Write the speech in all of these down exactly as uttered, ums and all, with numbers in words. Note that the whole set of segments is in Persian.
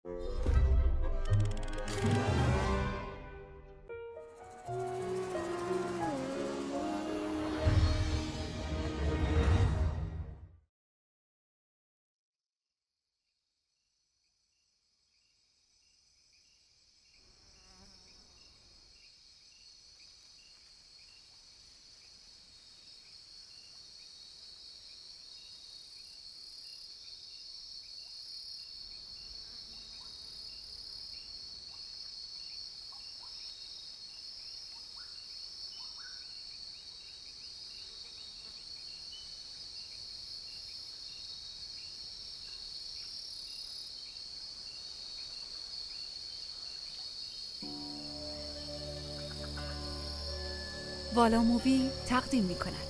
والا مووی تقدیم می کند.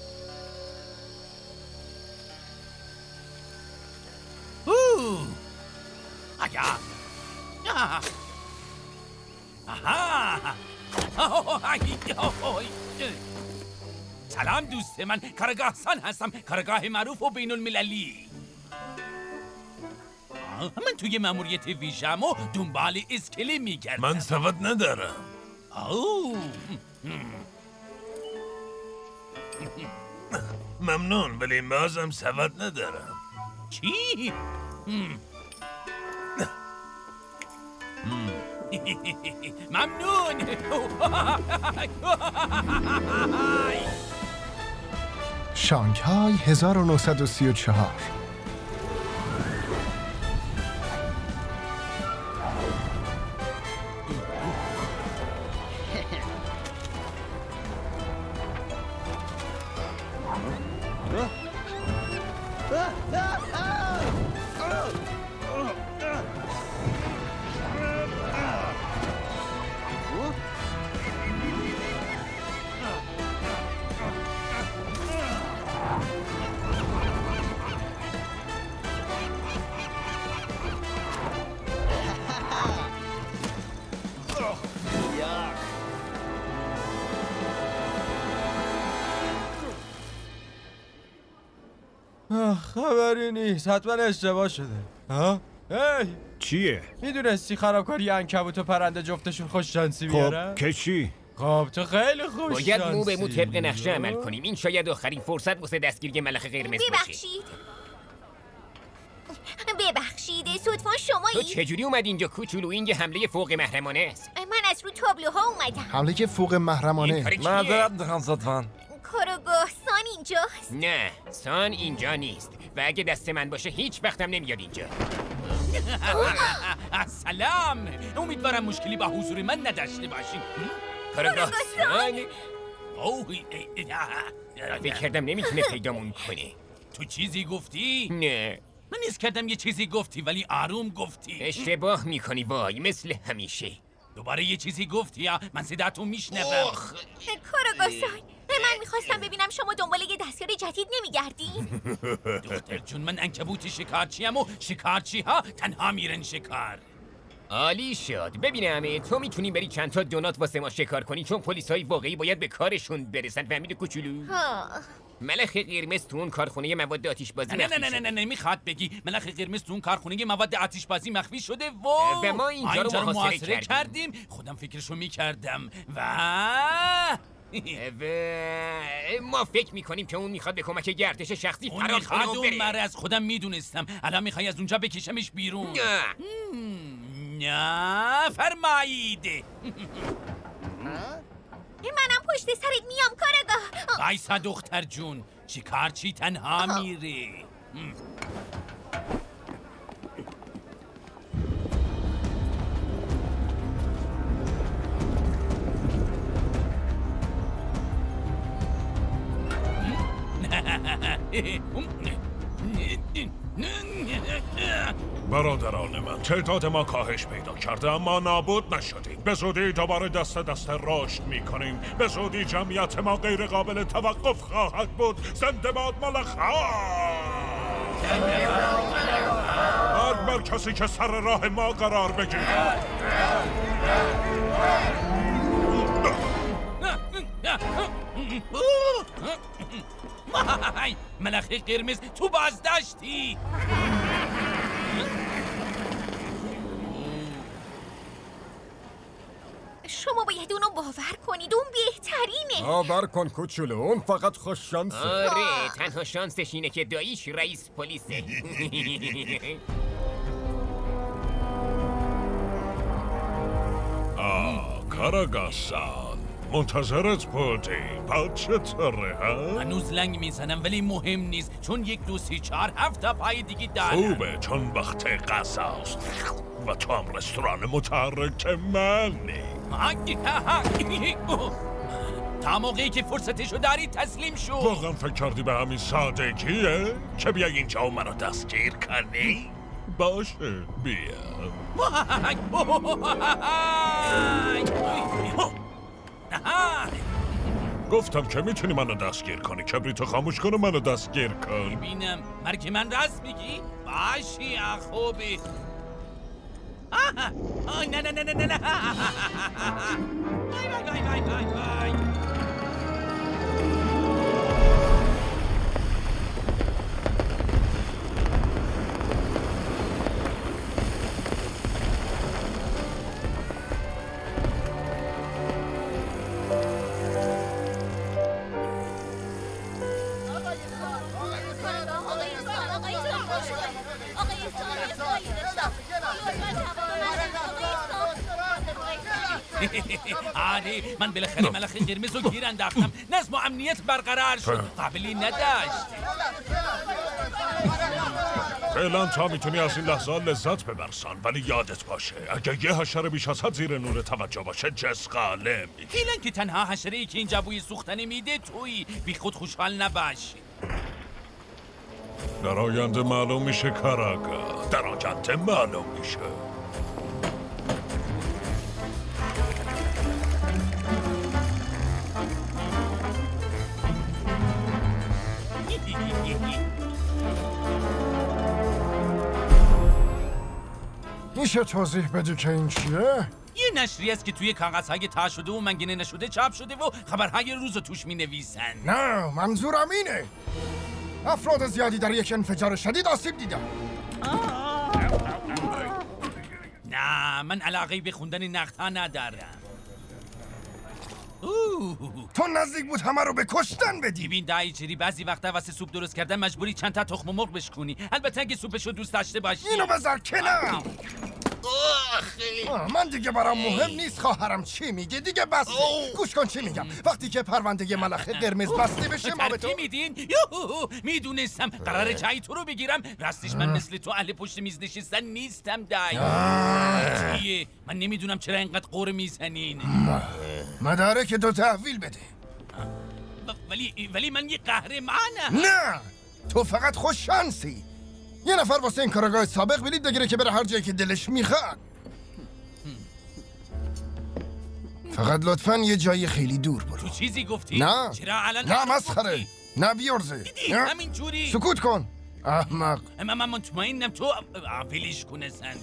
اوه اگه سلام دوست من، کارگاهسان هستم، کارگاه معروف و بین المللی. من توی ماموریت ویژم و دنبال اسکله میگردم. من سواد ندارم. اوه ممنون، ولی بازم سواد ندارم. چی؟ ممنون. شانگهای هزار و نهصد و سی و چهار. خبری نیست، حتما اشتباه شده. ها؟ هی چیه؟ میدونستی خرابکاری عنکبوت و پرنده جفتشون خوش شانسی بیارن؟ خب که چی؟ خب تو خیلی خوش باید شانسی. مو به مو طبق نقشه عمل کنیم. این شاید آخرین فرصت واسه دستگیری ملخ قرمز باشه. ببخشید ببخشید صدفا شمایی؟ تو چجوری اومد اینجا کوچولو؟ این یه حمله فوق محرمانه است. من از رو تابلوها اومدم. حمله فوق محرمانه. معذرت میخوام صدفا. کارگاه سان اینجاست؟ نه، سان اینجا نیست و اگه دست من باشه هیچ وقتم نمیاد اینجا. سلام، امیدوارم مشکلی با حضور من نداشته باشین. کارگاه سان؟ اوه فکر کردم نمیتونه پیدامون کنه. تو چیزی گفتی؟ نه، من نیست کردم یه چیزی گفتی ولی آروم گفتی. اشتباه میکنی وای، مثل همیشه. دوباره یه چیزی گفتی یا من صداتو میشنوم. کارگاه سان، من میخواستم ببینم شما دنبال یه دستیار جدید نمیگردین؟ دختر جون، من عنکبوت شکارچیم و شکارچی ها تنها میرن شکار. عالی شد. ببینم تو میتونی بری چند تا دونات واسه ما شکار کنی، چون پلیسای واقعی باید به کارشون برسن. فهمیدی کوچولو؟ ملخ قرمز تو اون کارخونه مواد آتش بازی نه مخفی نه نه نه شده. نه میخواد بگی ملخ قرمز تو اون کارخونه مواد آتش بازی مخفی شده و و ما اینجا رو محاصره کردیم. کردیم. خودم فکرشو میکردم و و ما فکر میکنیم که اون میخواد به کمک گردش شخصی اون فرار کنه میخواد و اون بره. مره. از خودم میدونستم. الان میخوای از اونجا بکشمش بیرون؟ نه نه فرمایید. منم پشت سرت میام کارگاه. بایسا دختر جون، شکارچی تنها میره. برادران من، تعداد ما کاهش پیدا کرده اما نابود نشدیم. به زودی دوباره دست دست رشد میکنیم. به زودی جمعیت ما غیر قابل توقف خواهد بود. زنده باد ملخ‌ها! مرگ بر کسی که سر راه ما قرار بگیرد. ملخ قرمز تو بازداشتی. شما باید اونو باور کنید، اون بهترینه. باور کن کوچولو، اون فقط خوش شانسه. آره، تنها شانسش اینه که داییش رئیس پلیسه. آه کاراگاه-سان، منتظرت بودیم. بعد چطوره ها؟ هنوز لنگ میزنم ولی مهم نیست، چون یک دو سی چهار هفت تا پای دیگه دارم. خوبه، چون وقت غذاست و تو هم رستوران متحرک منی. تا موقعی که فرصتشو داری تسلیم شو. واقعا فکر کردی به همین سادگیه؟ که بیای اینجا و منو دستگیر کنی؟ باشه بیا. گفتم که میتونی منو دستگیر کنی. کبریتو خاموش کن و منو دستگیر کن. ببینم مرگ من راست میگی؟ باشی خوبی. آی نه نه نه نه نه. وای وای وای وای وای. آره من بالاخره ملخ قرمز رو گیر انداختم. نظم و امنیت برقرار شد. قبلی نداشت. فعلا تا میتونی از این لحظه لذت ببرسان، ولی یادت باشه اگه یه حشره بیش از حد زیر نور توجه باشه جسقاله میگی. فعلا که تنها حشره‌ای که اینجا بوی سوختن میده تویی. بی خود خوشحال نباشی. در آینده معلوم میشه کاراگاه. در آینده معلوم میشه. میشه توضیح بدی که این چیه؟ یه نشریه است که توی کاغذهای تا شده و منگنه نشده چاپ شده و خبرهای روز توش می نویسن. نه منظورم اینه. افراد زیادی در یک انفجار شدید آسیب دیدن. نه من علاقه به خوندن نقدها ندارم. تو نزدیک بود همه رو به کشتن بدی. ببین دایچری، بعضی وقتا واسه سوپ درست کردن مجبوری چند تا تخم مرغ بشکنی. البته اگه سوپشو دوست داشته باشی. اینو بذار کنار. من دیگه برام مهم نیست خواهرم چی میگه دیگه بسه. گوش کن چی میگم. وقتی که پرونده ملخ قرمز بسته بشه ما به تو میدین. یوهو میدونستم قراره جای تو رو بگیرم. راستش من مثل تو اهل پشت میز نشستن نیستم دای. چیه؟ من نمیدونم چرا اینقدر قور میزنین. مدارک دو تحویل بده. ولی ولی من یه قهرمانم. نه تو فقط خوش شانسی. یه نفر واسه این کارگاه سابق بلیط بگیره که بره هر جایی که دلش میخواد. فقط لطفاً یه جای خیلی دور برو. تو چیزی گفتی؟ نه چرا الان نه مسخره. نه بیارزه. همین جوری. سکوت کن احمق. اما من مطمئنم تو ولش کنه سن.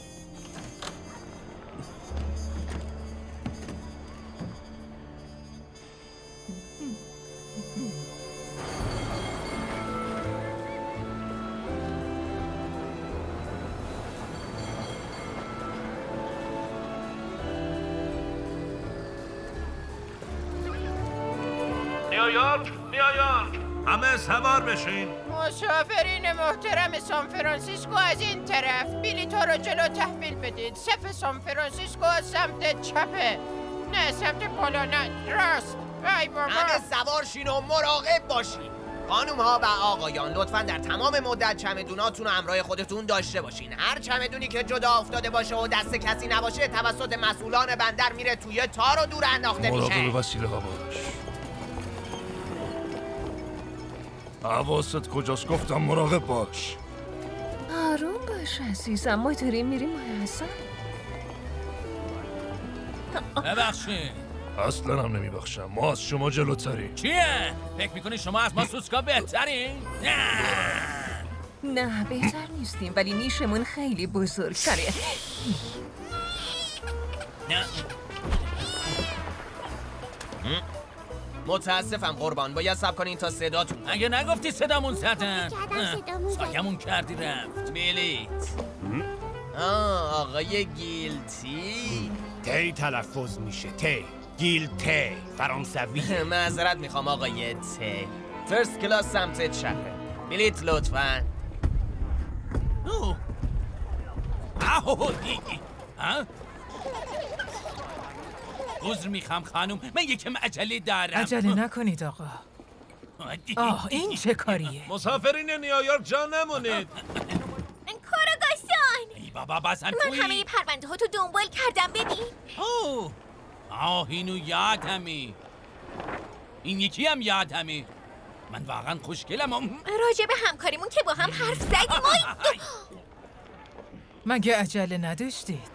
نیویورک نیویورک همه سوار بشین. مسافرین محترم سان فرانسیسکو از این طرف بلیط‌ها رو جلو تحویل بدید. صف سان فرانسیسکو از سمت چپه، نه سمت بالا، نه راست. ای بابا همه سوار شین و مراقب باشین. خانوم ها و آقایان لطفاً در تمام مدت چمدوناتون رو همراه خودتون داشته باشین. هر چمدونی که جدا افتاده باشه و دست کسی نباشه توسط مسئولان بندر میره توی تار و دور انداخته میشه. مراقب وسیله ها باش. حواست کجاست؟ گفتم مراقب باش. آروم باش عزیزم، ما داریم میریم حسن. ببخشید. اصلا هم نمیبخشم، ما از شما جلوتریم. چیه؟ فکر میکنی شما از ما سوسکا بهترین؟ نه نه بهتر نیستیم، ولی نیشمون خیلی بزرگتره. نه متاسفم قربان، باید صبر کنین تا صداتون. اگه نگفتی صدامون زدن. سایمون کردی رفت. بلیت. آه آقای گیلتی تی تلفظ میشه تی گیل تی فرانسوی. معذرت میخوام آقای تی. فرست کلاس سمت چپه. بلیت لطفاً. اوه آه ها عذر میخوام خانم، من یکم عجله دارم. عجله نکنید آقا. آه این چه کاریه؟ مسافرین نیویورک جا نمونید. کاراگاه‌سان ای بابا بازم من تویی؟ همه پرونده ها تو دنبال کردم ببین. اوه آه اینو یادمه. این یکی هم یادمه. من واقعا خوشگلم. راجع به همکاریمون که با هم حرف زدیم. مگه عجله نداشتید؟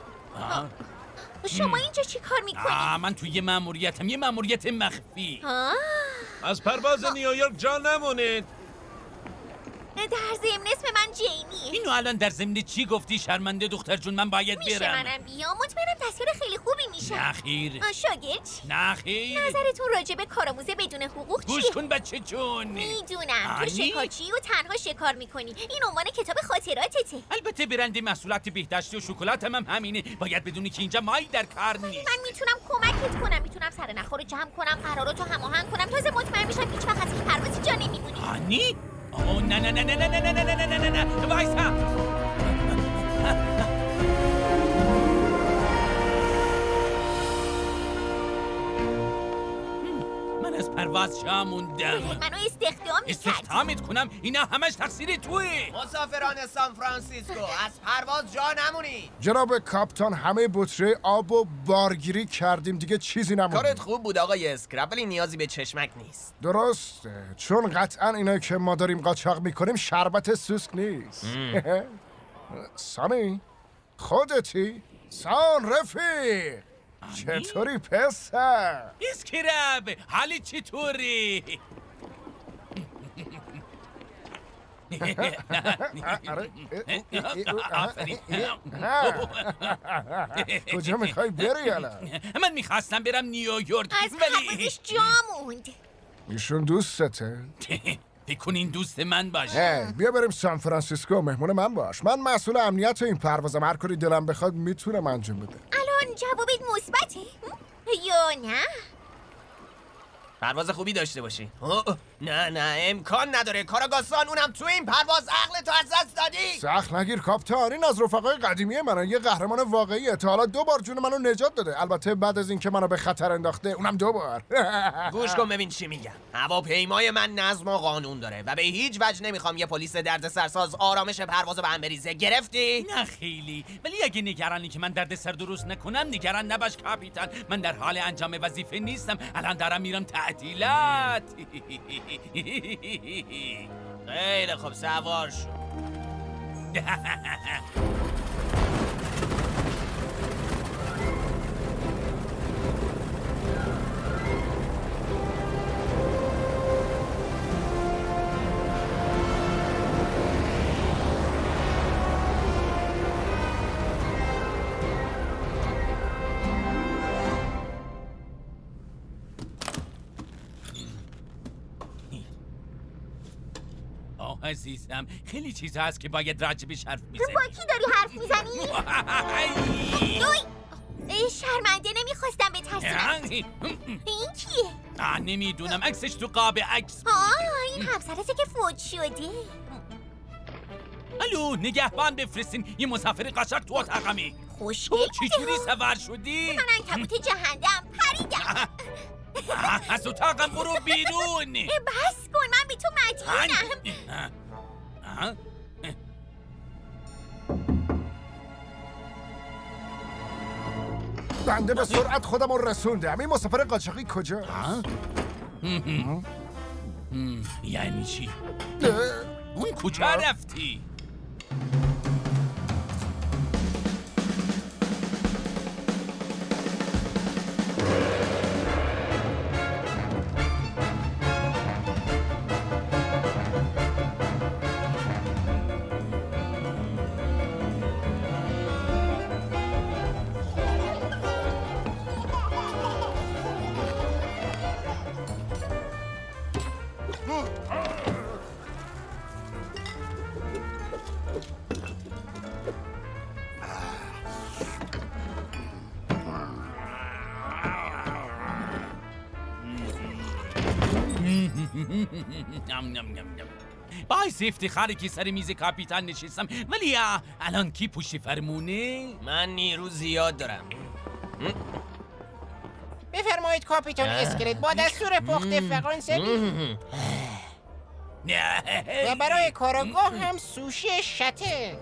شما اینجا چی کار میکنید؟ آه من توی یه مأموریتم، یه مأموریت مخفی. از پرواز نیویورک جا نمونید. در ضمن اسم من جیمیه. اینو الان در ضمن چی گفتی؟ شرمنده دختر جون، من باید میشه برم. منم بیام؟ مطمئنم دستیار خیلی خوبی میشه. نه خیر. شاگرد چی؟ نه خیر. نظرتون راجع به کارآموز بدون حقوق چیه؟ گوش کن بچه جون. میدونم تو آنی؟ شکارچی و تنها شکار میکنی. این عنوان کتاب خاطراتته. البته برند محصولات بهداشتی و شکلات هم, هم همینه. باید بدونی که اینجا مایی در کار نیست. من میتونم کمکت کنم، میتونم سر نخور رو جمع کنم، قراراتو هماهنگ کنم، تازه مطمئن میشم هیچ وقت از این پروازی جا نمیمونی. آنی؟ اوه نه نه نه نه نه نه نه نه نه نه نه نه وایسا. من از پرواز جا موندم. منو استخدام میکرد. استخدامت کنم؟ اینا همش تقصیر توی. مسافران سان فرانسیسکو از پرواز جا نمونید. جناب کاپتان همه بطری آب و بارگیری کردیم، دیگه چیزی نمونده. کارت خوب بود آقای اسکرپ، ولی نیازی به چشمک نیست. درسته، چون قطعا اینایی که ما داریم قاچاق میکنیم شربت سوسک نیست. سامی خودتی؟ سان رفیق چطوری پسر؟ اسکرپ حالی چطوری؟ کجا میخوای بری الان؟ من میخواستم برم نیویورک از ولی پروازش جا موند. ایشون دوستته؟ فکر کن این دوست من باشه. بیا بریم سان فرانسیسکو، مهمون من باش. من مسئول امنیت این پروازم، هر کاری دلم بخواد میتونم انجام بده. الان جوابت مثبته یا نه؟ پرواز خوبی داشته باشی. نه نه امکان نداره کاراگاه‌سان، اونم تو این پرواز عقل تو از دست دادی. سخت نگیر کاپتان، این از رفقای قدیمی منه، یه قهرمان واقعیه. تا حالا دو بار جون منو نجات داده، البته بعد از اینکه منو به خطر انداخته اونم دو بار. گوش کن ببین چی میگم. هواپیمای من نظم و قانون داره و به هیچ وجه نمیخوام یه پلیس دردسرساز آرامش پروازو به هم بریزه. گرفتی؟ نه خیلی، ولی اگه نگرانی که من دردسر درست نکنم نگران نباش کاپیتان. من در حال انجام وظیفه نیستم، الان دارم میرم تعطیلات. خیلی خوب سوار شو. عزیزم خیلی چیزا هست که باید راجبش حرف تو میزنی. با کی داری حرف میزنی؟ دوی شرمنده نمیخواستم به تصورت. این کیه؟ آه نمیدونم، عکسش تو قاب عکس. آه این همسرته که فوت شده. الو نگهبان بفرستین، یه مسافر قشنگ تو اتاقمه. خوشگل چی جوری سوار شدی؟ من عنکبوت جهنم پریدم. از اتاقم برو بیرون. بس کن، من به تو مدیونم. بنده به سرعت خودم رو رسوندم. این مسافر قاچاقی کجا؟ یعنی چی؟ اون کجا رفتی؟ باعث افتخاری که سر میز کاپیتان نشستم، ولی الان کی پشت فرمونه؟ من نیرو زیاد دارم. بفرمایید کاپیتان اسکلت، با دستور پخت فرانسوی و برای کاراگاه هم سوشی شته.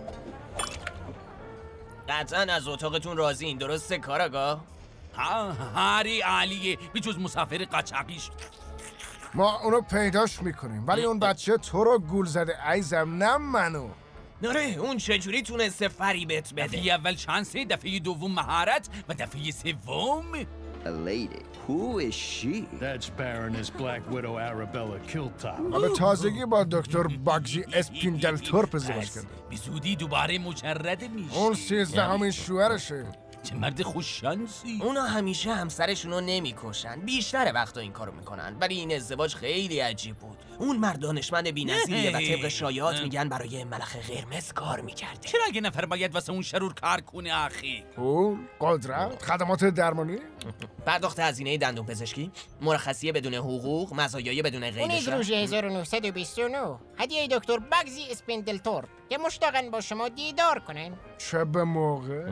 قطعا از اتاقتون راضیین، درسته کاراگاه؟ ها هری عالیه، به جز مسافر قاچاقیش. ما اونو پیداش میکنیم، ولی اون بچه تو رو گول زده عیزم، نه منو. نره اون چجوری تونسته فریبت بده؟ دفعه اول شانسه، دفعه دوم مهارت و دفعه سوم A lady. Who is she? That's Baroness Black Widow Arabella Kiltop. به تازگی با دکتر باگزی اسپیندلتورپ ازدواج کرده. به زودی دوباره مجرد میشه. اون سیزدهمین شوهرشه. چه مرد خوششانسی. اونا همیشه همسرشونو نمیکشن، بیشتر وقتا این کارو میکنن، ولی این ازدواج خیلی عجیب بود. اون مرد دانشمند بی‌نظیریه و طبق شایعات میگن برای ملخ قرمز کار میکرده. چرا اگه نفر باید واسه اون شرور کار کنه آخی؟ پول، قدرت، خدمات درمانی، پرداخت هزینه دندون پزشکی، مرخصی بدون حقوق، مزایای بدون قید اون روز هزار و نهصد و بیست و نه هدیه دکتر باگزی اسپیندلتورپ که مشتاقن با شما دیدار کنن. چه به موقع.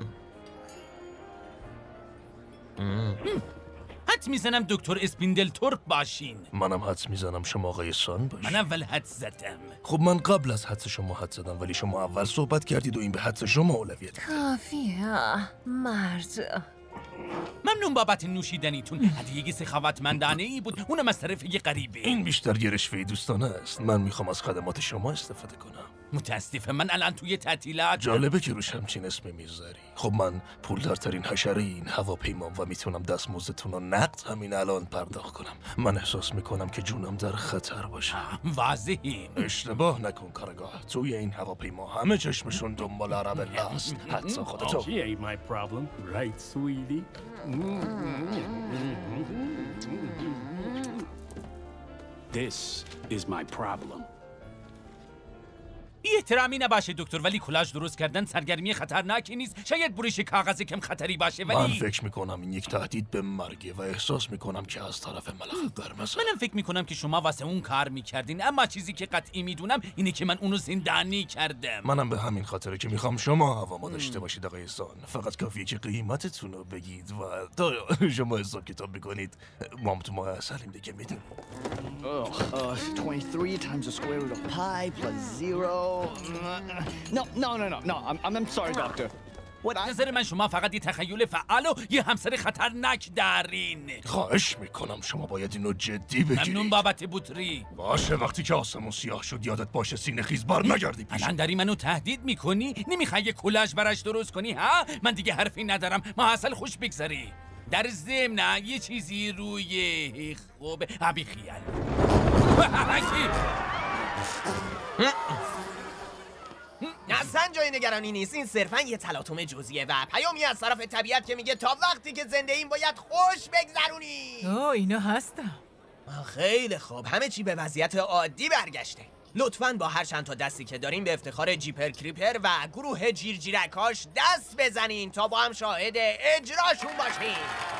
حدس میزنم دکتر اسپیندلتورپ باشین. منم حدس میزنم شما آقای سان باشین. من اول حدس زدم. خب من قبل از حدس شما حدس زدم، ولی شما اول صحبت کردید و این به حدس شما اولویت داد. کافیه مرد. ممنون بابت نوشیدنیتون. هدیه سخاوتمندانه ای بود، اونم از طرف یه غریبه. این بیشتر یه رشوه دوستانه است. من میخوام از خدمات شما استفاده کنم. متاسفم من الان توی تعطیلات. جالبه که روش همچین اسمی میذاری. خب من پولدارترین حشره این هواپیمام و میتونم دستمزدتون رو نقد همین الان پرداخت کنم. من احساس میکنم که جونم در خطر باشه. واضحی. اشتباه نکن کارگاه. توی این هواپیما همه چشمشون دنبال عربلا است، حتی خودتو. She ain't my problem, right, sweetie? This is my problem. بی احترامی نباشه دکتر، ولی کلاژ درست کردن سرگرمی خطرناکی نیست. شاید بروش کاغذ کم خطری باشه، ولی من فکر میکنم این یک تهدید به مرگه و احساس میکنم که از طرف ملخ قرمز. منم فکر میکنم که شما واسه اون کار میکردین، اما چیزی که قطعی میدونم اینه که من اونو زندانی کردم. منم به همین خاطره که میخوام شما هواما داشته باشید آقای سان. فقط کافیه که قیمتتون رو بگید و تا شما حساب کتاب بکنید ما هم تو ماه اصلیم دیگه میدیم. Oh, uh, twenty-three times the square root of pi plus zero. No, no, no, no, no. I'm, I'm sorry, doctor. What I... نظر من شما فقط یه تخیل فعال و یه همسر خطرناک دارین. خواهش میکنم شما باید اینو جدی بگیرید. ممنون بابت بوتری. باشه وقتی که آسمون سیاه شد یادت باشه سینه خیز بار نگردی پیش. الان داری منو تهدید میکنی؟ نمیخوای یه کلاژ براش درست کنی ها؟ من دیگه حرفی ندارم، ما اصل خوش بگذری. در ضمن یه چیزی روی خوب ابی خیال. اصلا جای نگرانی نیست، این صرفا یه تلاطم جزئیه و پیامی از طرف طبیعت که میگه تا وقتی که زنده ایم باید خوش بگذرونی. اوه اینا هستم. خیلی خوب، همه چی به وضعیت عادی برگشته. لطفاً با هر چند تا دستی که داریم به افتخار جیپر کریپر و گروه جیرجیرکاش دست بزنین تا با هم شاهد اجراشون باشین.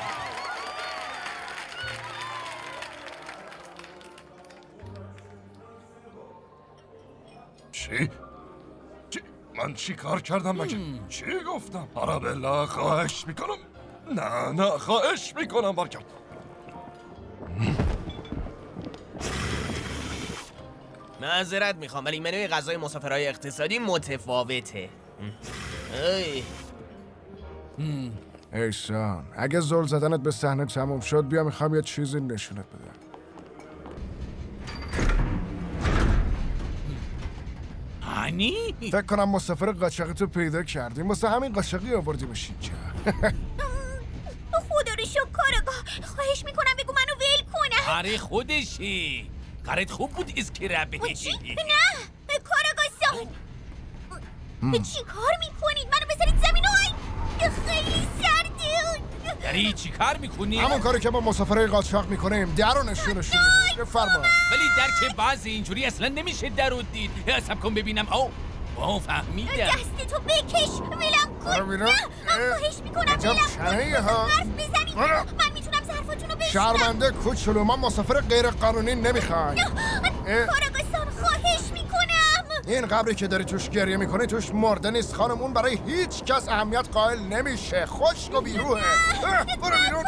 چی؟ چی؟ من چی کار کردم مگه؟ چی گفتم؟ آرابلا خواهش میکنم. نه نه خواهش میکنم برکم. معذرت میخوام ولی منوی غذای مسافرهای اقتصادی متفاوته. ای ایسان اگه زل زدنت به صحنه تموم شد بیا میخوام یه چیزی نشونت بدم. هانی؟ فکر کنم مسافر قاچاقی تو پیدا کردیم، واسه همین قاچاقی آوردیمش اینجا. خدا رو شکر کارگاه، خواهش میکنم بگو منو ول کنه. آره خودشی. کارت خوب بود اسکرابه. چی؟ نه کارگاه سان چی کار میکنید؟ منو بذارید زمین های خیلی سرده. داری چی کار میکنی؟ همون کاری که با مسافرهای قاچاق میکنیم، در رو نشونش میدیم. فرما. ولی در که بعضی اینجوری اصلا نمیشه در رو دید. حساب کن ببینم. او او فهمیدم. دست تو بکش ولم کن. نه خواهش میکنم ولم کن. حرف بزنید. من میتونم ظرفا حرفاتونو بشنم. شرمنده کوچولو، ما مسافر غیر قانونی نمیخوایم. کاراگاهسان خواهش میکنم. این قبری که داری توش گریه میکنی توش مرده نیست خانم، اون برای هیچ کس اهمیت قائل نمیشه. خشک و بیروحه. برو بیرون.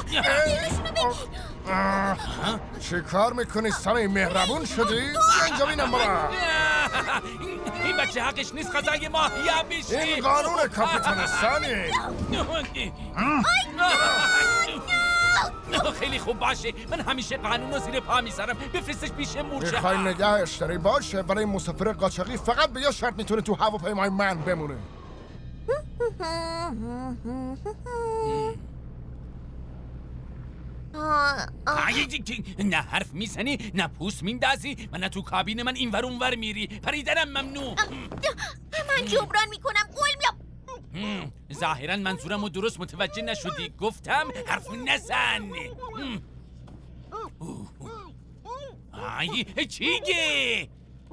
چی کار میکنی سامی؟ مهربون شدی؟ اینجا بینم بابا. این بچه حقش نیست غذای ماهیا بشه. این قانون کاپیتان سانی. خیلی خوب باشه، من همیشه قانون رو زیر پا میذارم. بفرستش پیش مورچه. میخوای نگهش داری؟ باشه، برای مسافر قاچاقی فقط به یه شرط میتونه تو هواپیمای من بمونه. نه حرف میزنی، نه پوست میندازی و نه تو کابین من این ور اون ور میری. پریدنم ممنوع. من جبران میکنم، قول میدم. ظاهرا منظورم رو درست متوجه نشدی. گفتم حرف نزن. آی چیگه؟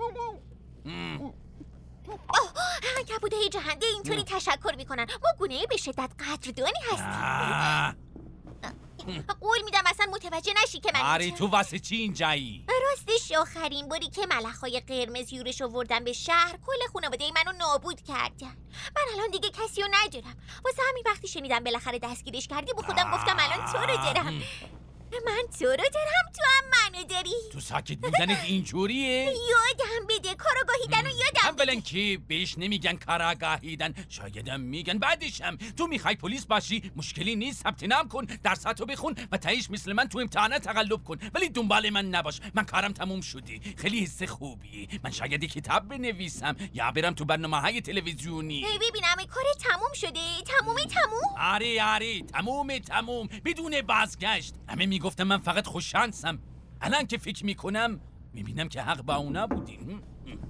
عنکبوت‌های جهنده اینطوری تشکر میکنن. ما گونه به شدت قدردانی هستیم. قول میدم اصلا متوجه نشی که من آره تو واسه چی اینجایی؟ راستش آخرین باری که ملخ‌های قرمز یورش آوردن به شهر کل خانواده منو نابود کردن. من الان دیگه کسی رو ندارم. واسه همین وقتی شنیدم بالاخره دستگیرش کردی با خودم گفتم الان تو رو دارم. من تو رو دارم، تو هم منو داری. تو ساکت بودنت اینجوریه؟ یادم بده کاراگاهیدن و یادم اولا که بهش نمیگن کاراگاهیدن، شایدم میگن بعدشم. تو میخوای پلیس باشی مشکلی نیست، ثبت نام کن، درساتو بخون و تهش مثل من تو امتحانات تقلب کن، ولی دنبال من نباش. من کارم تموم شدی. خیلی حس خوبی. من شاید کتاب بنویسم یا برم تو برنامه‌های تلویزیونی. ببینم کار تموم شده. تمومه تموم؟ آره آره تمومه تموم بدون بازگشت. همه میگفتم من فقط خوششانسم. الان که فکر میکنم میبینم که حق با اونا بودین.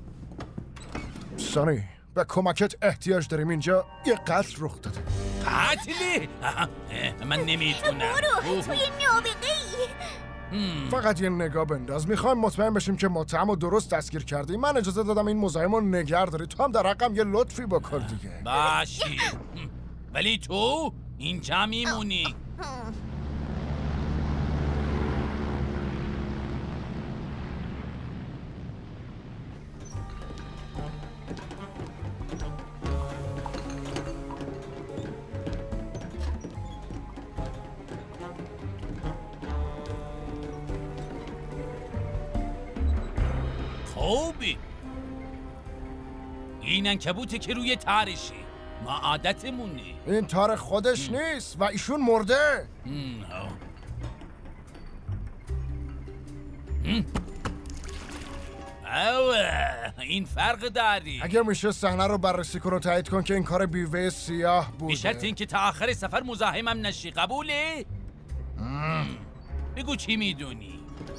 سانی به کمکت احتیاج داریم. اینجا یه قتل رخ داده. قتلی؟ من نمیتونم. برو توی نابغه‌ای. فقط یه نگاه بنداز. میخوایم مطمئن بشیم که متهم و درست دستگیر کردی. من اجازه دادم این مزاحم رو نگه داری. تو هم در حقم یه لطفی بکن دیگه. باشی ولی تو اینجا میمونی. خوبی این عنکبوته که روی تارشه. ما عادتمونه. این تار خودش نیست و ایشون مرده. اوه این فرق داری. اگر میشه صحنه رو بررسی کن و تایید کن که این کار بیوه سیاه بوده. به شرط اینکه تا آخر سفر مزاحمم نشی. قبوله؟ بگو چی میدونی؟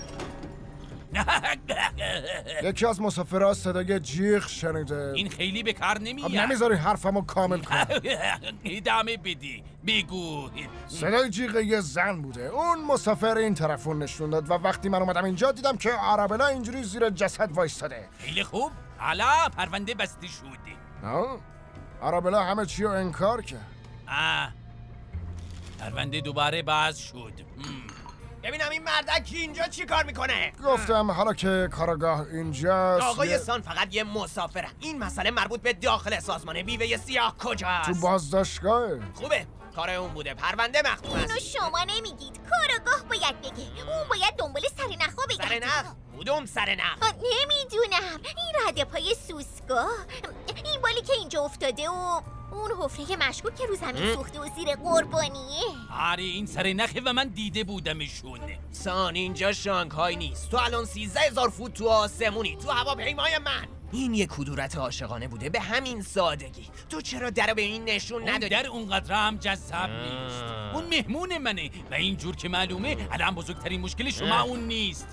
یکی از مسافرها صدای جیغ شنیده. این خیلی به کار نمیاد. خب نمیذاری حرفمو کامل کنم. ادامه بدی. بگو. صدای جیغ یه زن بوده. اون مسافر این طرفون نشون داد و وقتی من اومدم اینجا دیدم که آرابلا اینجوری زیر جسد وایستاده. خیلی خوب. حالا پرونده بسته شده. نه آرابلا همه چی رو انکار کرد. آه پرونده دوباره باز شد. ببینم این مردک اینجا چی کار میکنه؟ گفتم حالا که کاراگاه اینجاست. آقای یه... سان فقط یه مسافرن. این مسئله مربوط به داخل سازمانه. بیوه سیاه کجاست؟ تو بازداشتگاهه. خوبه کار اون بوده. پرونده مختوم است. اینو شما نمیگید. کاراگاه باید بگه. اون باید دنبال سرنخ ها بگه. سرنخ؟ کدوم سرنخ؟ نمیدونم. این رده پای سوسکا. این بالی که اینجا افتاده و اون حفره مشکوک که رو زمین سوخته و زیر قربانیه. آره این سرنخه و من دیده بودمشون. سان اینجا شانگهای نیست. تو الان سیزده هزار فوت تو آسمونی. تو هواپیمای من. این یه کدورت عاشقانه بوده به همین سادگی. تو چرا درو به این نشون ندادی؟ در اونقدر هم جذاب نیست. اون مهمون منه و اینجور که معلومه الان بزرگترین مشکل شما اون نیست.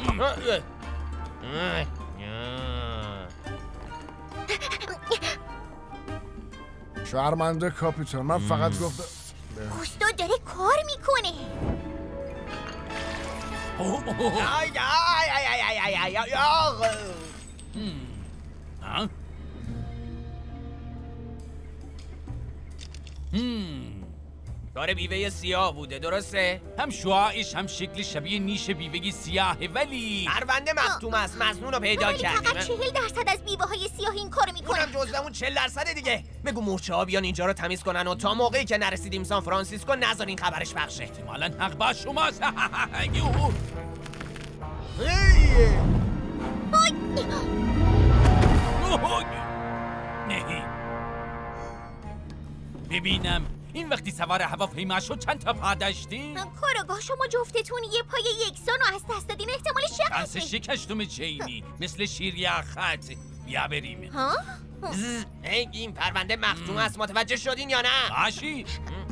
شرمنده کاپیتان. من فقط گفتم استاد داره کار میکنه. آی آی آی آی آی آی آی داره بیوه سیاه بوده، درسته؟ هم شعاعش هم شکل شبیه نیش بیوه سیاهه، ولی پرونده مختوم است، مظنون رو پیدا ولی کردیم. فقط چهل درصد از بیوه های سیاه این کارو میکنن. اونم جزو اون چهل درصد دیگه. بگو مورچه ها بیان اینجا رو تمیز کنن و تا موقعی که نرسیدیم سان فرانسیسکو نذارین خبرش پخشه. احتمالاً حق با شماست. ببینم این وقتی سوار هواپیما شد چند تا پا داشتی؟ کاراگاه شما جفتتون یه پای یکسان رو از دست دادین، احتمالش چقدره؟ دست شکشتم چینی مثل شیر یا خط. بیا بریم. ها؟ این پرونده مختوم است، متوجه شدین یا نه؟ باشی.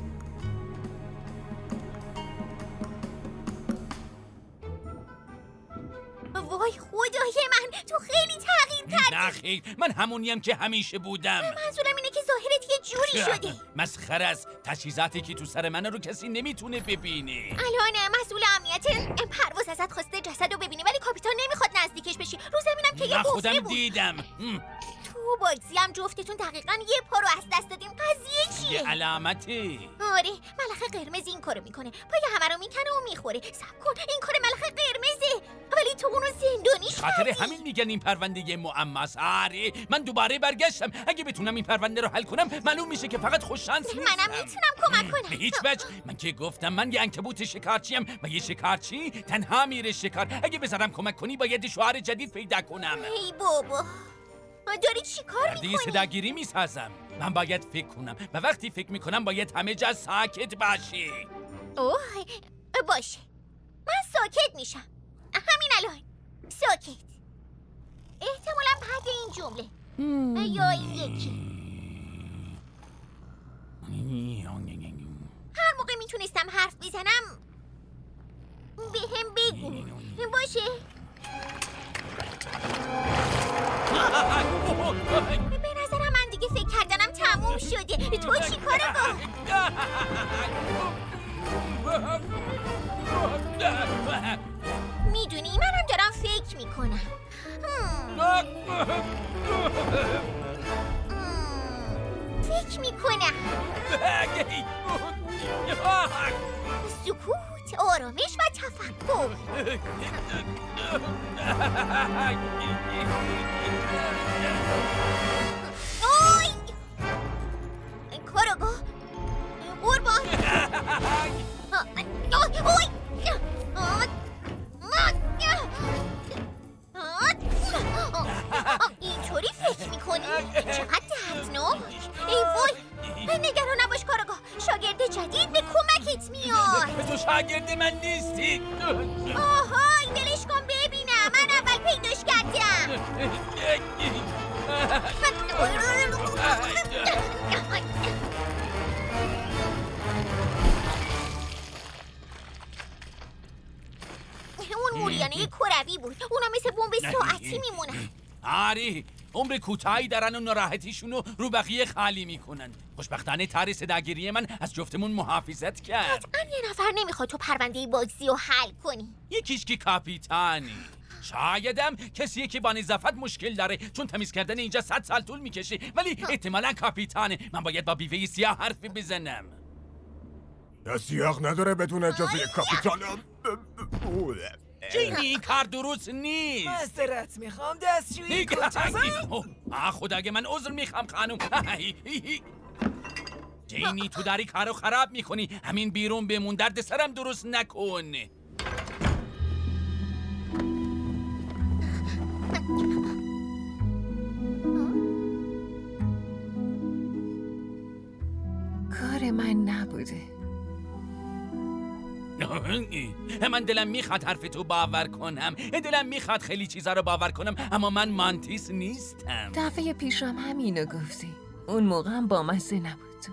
وای خدای من، تو خیلی تغییر کردی. نه خیر، من همونیم که همیشه بودم. منظورم اینه که ظاهرت یه جوری شده. مسخره است. تجهیزاتی که تو سر من رو کسی نمیتونه ببینه. الان مسئول امنیت پرواز ازت خواسته جسد رو ببینی، ولی کاپیتان نمیخواد نزدیکش بشی. رو زمینم که یه من حفره خودم بود. دیدم. تو باگزی هم جفتتون دقیقاً یه پا رو از دست دادین. قضیه چیه؟ یه علامتی. آره، ملخ قرمز این کارو میکنه. پای همه رو میکنه و میخوره. صبر کن، این کار ملخ قرمزه. ولی تو اونو زندانیش خاطر کردی. همین میگن این پرونده معماست. آره، من دوباره برگشتم. اگه بتونم این پرونده رو حل کنم، معلوم میشه که فقط خوش شانس نیستم. منم میتونم کمک کنم. به هیچ وجه. من که گفتم من یه عنکبوت شکارچیم و یه شکارچی تنها میره شکار. اگه بذارم کمک کنی باید شوهر جدید پیدا کنم. ای بابا، داری چی کار دیگه میکنی؟ صداگیری میسازم. من باید فکر کنم و وقتی فکر میکنم باید همه جا ساکت باشی. اوه باشه، من ساکت میشم. همین الان ساکت. احتمالا بعد این جمله یا این یکی. هر موقع میتونستم حرف بزنم به هم بگو. باشه. به نظرم من دیگه فکر کردنم تموم شده. تو چی کاره با؟ میدونی منم دارم فکر میکنم. فکر میکنم سکوت، آرامش و تفکر. اوی کاراگاه قربان. اوی اینطوری فکر میکنی؟ چقدر دردناک. ای وای، نگران نباش کاراگاه، شاگرد جدید به کمکت میاد. تو شاگرد من نیستی. آهای ولش کن ببینم، من اول پیداش کردم. اون موریانه کروی بود، اونا مثل بمب ساعتی میمونن. آره، عمر کوتاهی دارن و ناراحتیشونو رو بقیه خالی میکنن. خوشبختانه طرح صداگیری من از جفتمون محافظت کرد. قطعا یه نفر نمیخواد تو پرونده باگزی رو حل کنی. یکیش که کاپیتانی. شایدم کسیه که با نظافت مشکل داره، چون تمیز کردن اینجا صد سال طول میکشه. ولی احتمالاً کاپیتانه. من باید با بیوه سیاه حرف بزنم. دستی حق نداره بدون اجازه کاپیتان. جینی این کار درست نیست. معذرت میخوام، دستشویی کجاست؟ آه خدا، اگه من عذر میخوام خانم. جینی تو داری کارو خراب میکنی. همین بیرون بمون، درد سرم درست نکن. کار من نبوده. من دلم میخواد حرف تو باور کنم، دلم میخواد خیلی چیزا رو باور کنم، اما من مانتیس نیستم. دفعه پیشم همینو گفتی. اون موقع هم با مزه نبود.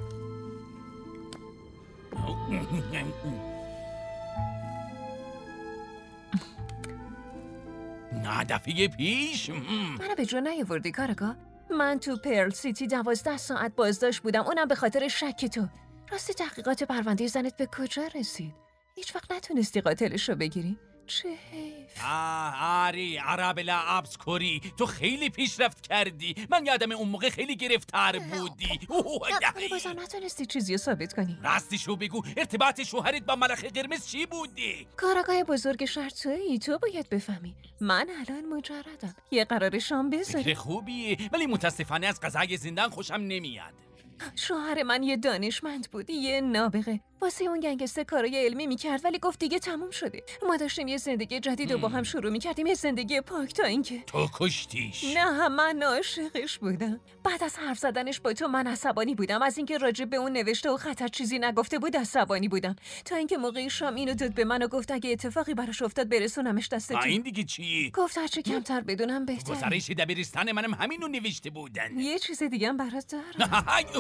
نه دفعه پیش منو به جا نیاوردی کارگاه. من تو پرل سیتی دوازده ساعت بازداشت بودم، اونم به خاطر شک تو. راستی تحقیقات پرونده زنت به کجا رسید؟ هیچ وقت نتونستی قاتلش رو بگیری؟ چه حیف. آری عربلا ابز کوری، تو خیلی پیشرفت کردی. من یادم اون موقع خیلی گرفتار بودی. ولی بازم نتونستی چیزی رو ثابت کنی. راستشو بگو، ارتباط شوهرت با ملخ قرمز چی بودی؟ کاراگاه بزرگ شهر تویی، تو باید بفهمی. من الان مجردم، یه قرار شام بذاری. فکر خوبیه، ولی متاسفانه از غذای زندان خوشم نمیاد. شوهر من یه دانشمند بود، یه نابغه. واسه اون گنگستر کارای علمی میکرد، ولی گفت دیگه تموم شده. ما داشتیم یه زندگی جدید رو با هم شروع میکردیم، یه زندگی پاک، تا اینکه تو کشتیش. نه، من عاشقش بودم. بعد از حرف زدنش با تو من عصبانی بودم. از اینکه راجع به اون نوشته و خطر چیزی نگفته بود عصبانی بودم، تا اینکه موقع شام اینو داد به من و گفت اگه اتفاقی براش افتاد برسونمش دست تو. این دیگه چی؟ گفت هرچه کمتر بدونم بهتره. گزارش دبیرستان منم همینو نوشته بودن. یه چیز دیگه هم برات دارم.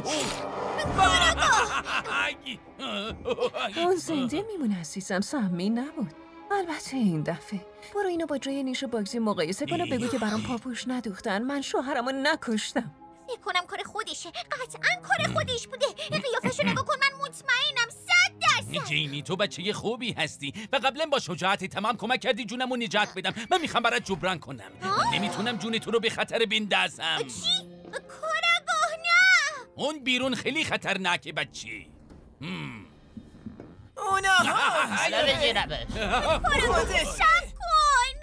اون زنده میمونه عزیزم، سمی نبود. البته این دفعه برو اینو با جای نیش باگزی مقایسه کن و بگو که برام پاپوش ندوختن. من شوهرمو نکشتم. فکر کنم کار خودشه، قطعا کار خودش بوده. این قیافشو نگاه کن، من مطمئنم صد درصد. جینی تو بچه خوبی هستی و قبلا با شجاعت تمام کمک کردی جونمو نجات بدم. من میخوام برات جبران کنم. نمیتونم جون تو رو به خطر بندازم. چی؟ کاراگاه نه. اون بیرون خیلی خطرناکه بچه. اونا حالا بگیرمش. کاراگاه شب کن.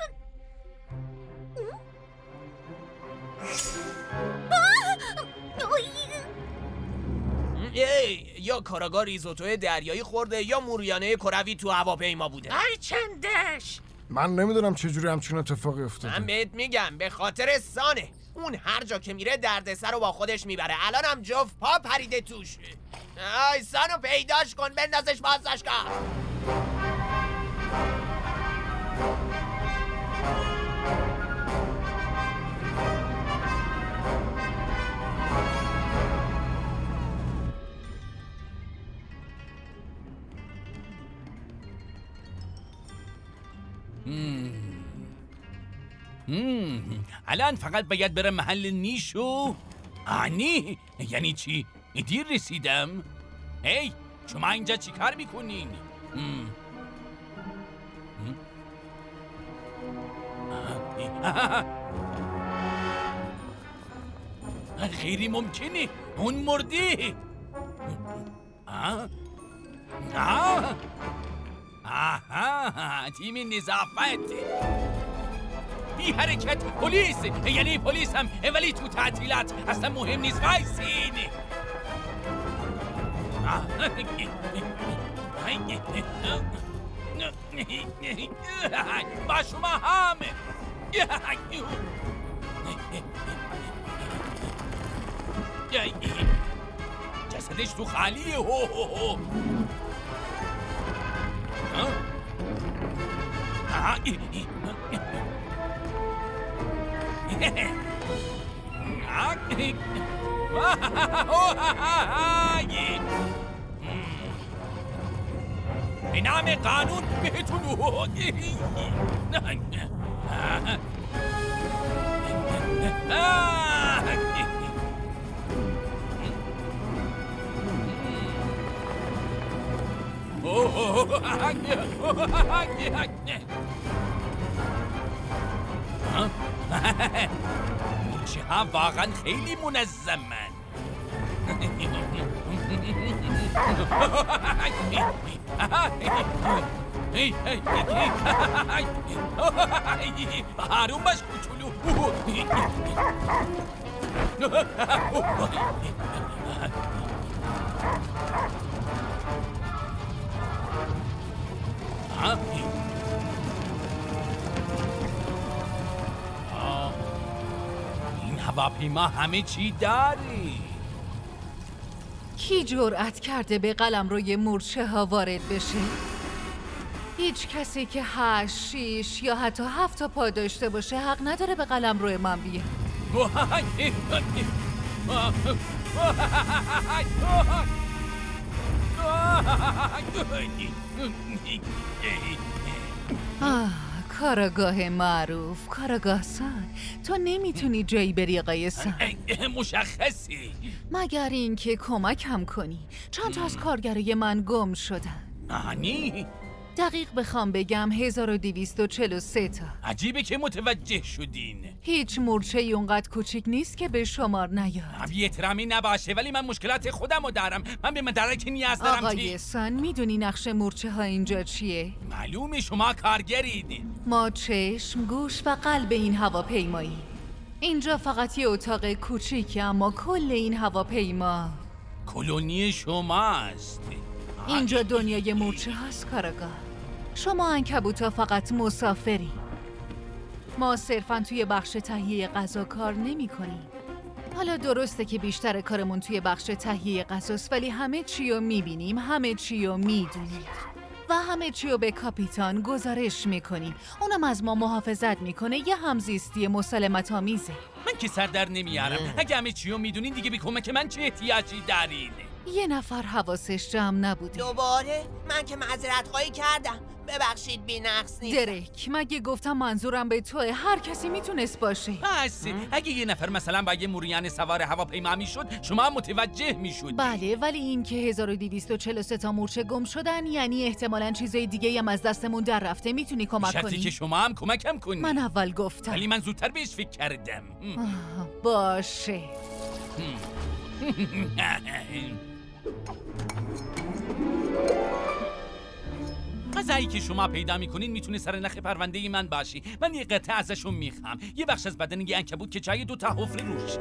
یا کاراگاه ریزوتو دریایی خورده یا موریانه کروی تو هواپیما بوده. هر چندش. من نمیدونم چجوری همچین اتفاقی افتاده. من بهت میگم به خاطر سانه. اون هر جا که میره دردسر رو با خودش میبره. الان هم جفت پا پریده توش. آی سانو پیداش کن، بندازش بازداشتگاه. الان فقط باید برم محل نیشو. آنی یعنی چی؟ دیر رسیدم. هی شما اینجا چی کار میکنین؟ خیلی ممکنه اون مرده. آه آه آها تیم نظافت. بی حرکت پلیس، یعنی پلیس هم ولی تو تعطیلات اصلا مهم نیست. وایسین. با شما هم. جسدش تو خالیه. هو هو هو. به نام قانون بهتون چه ها واقعا خیلی منظمن. هارون باش کوچولو. این هواپیما همه چی داری. کی جرأت کرده به قلمروی مورچه ها وارد بشه؟ هیچ کسی که هشت، شیش یا حتی هفت تا پا داشته باشه حق نداره به قلمرو من بیاد. آه، کاراگاه معروف، کاراگاه سان، تو نمیتونی جایی بری آقای سان. مشخصی. مگر اینکه کمکم کنی. چند تا از کارگرای من گم شدن. نانی؟ دقیق بخوام بگم هزار و دویست و چهل و سه تا. عجیبه که متوجه شدین. هیچ مورچه ای اونقدر کوچیک نیست که به شمار نیاد. بی احترامی نباشه ولی من مشکلات خودم رو دارم. من به مدرک نیاز دارم. آقای سان میدونی نقش مورچه ها اینجا چیه؟ معلومه شما کارگرید. ما چشم، گوش و قلب این هواپیمایی. اینجا فقط یه اتاق کوچیکه اما کل این هواپیما کلونی شماست. اینجا دنیای مورچه هاست کاراگاه. شما عنکبوتا فقط مسافری. ما صرفا توی بخش تهیه غذا کار نمی کنیم. حالا درسته که بیشتر کارمون توی بخش تهیه غذاست ولی همه چی رو می بینیم، همه چی رو می دونیم و همه چی رو به کاپیتان گزارش می کنیم. اونم از ما محافظت میکنه. یه همزیستی مسالمت آمیزه. من که سر در نمیارم. اگه همه چی رو میدونین دیگه به کمک من چه احتیاجی دارین؟ یه نفر حواسش جمع نبوده. دوباره؟ من که معذرت خواهی کردم. ببخشید بی نقص نیست. درک، مگه گفتم منظورم به توه. هر کسی میتونست باشه. پس اگه یه نفر مثلا با یه موریان سوار هواپیما میشد شما هم متوجه میشد. بله، ولی این که هزار و دویست و چهل و سه تا مورچه گم شدن یعنی احتمالاً چیزای دیگه هم از دستمون در رفته. میتونی کمک کنی؟ شرطی که شما هم کمکم کنی. من اول گفتم ولی من زودتر بهش فکر کردم. باشه. غذایی که شما پیدا میکنین میتونه سر نخ پرونده من باشی. من یه قطعه ازشون میخوام. یه بخش از بدن یه عنکبوت که جای دو تا حفره روشه.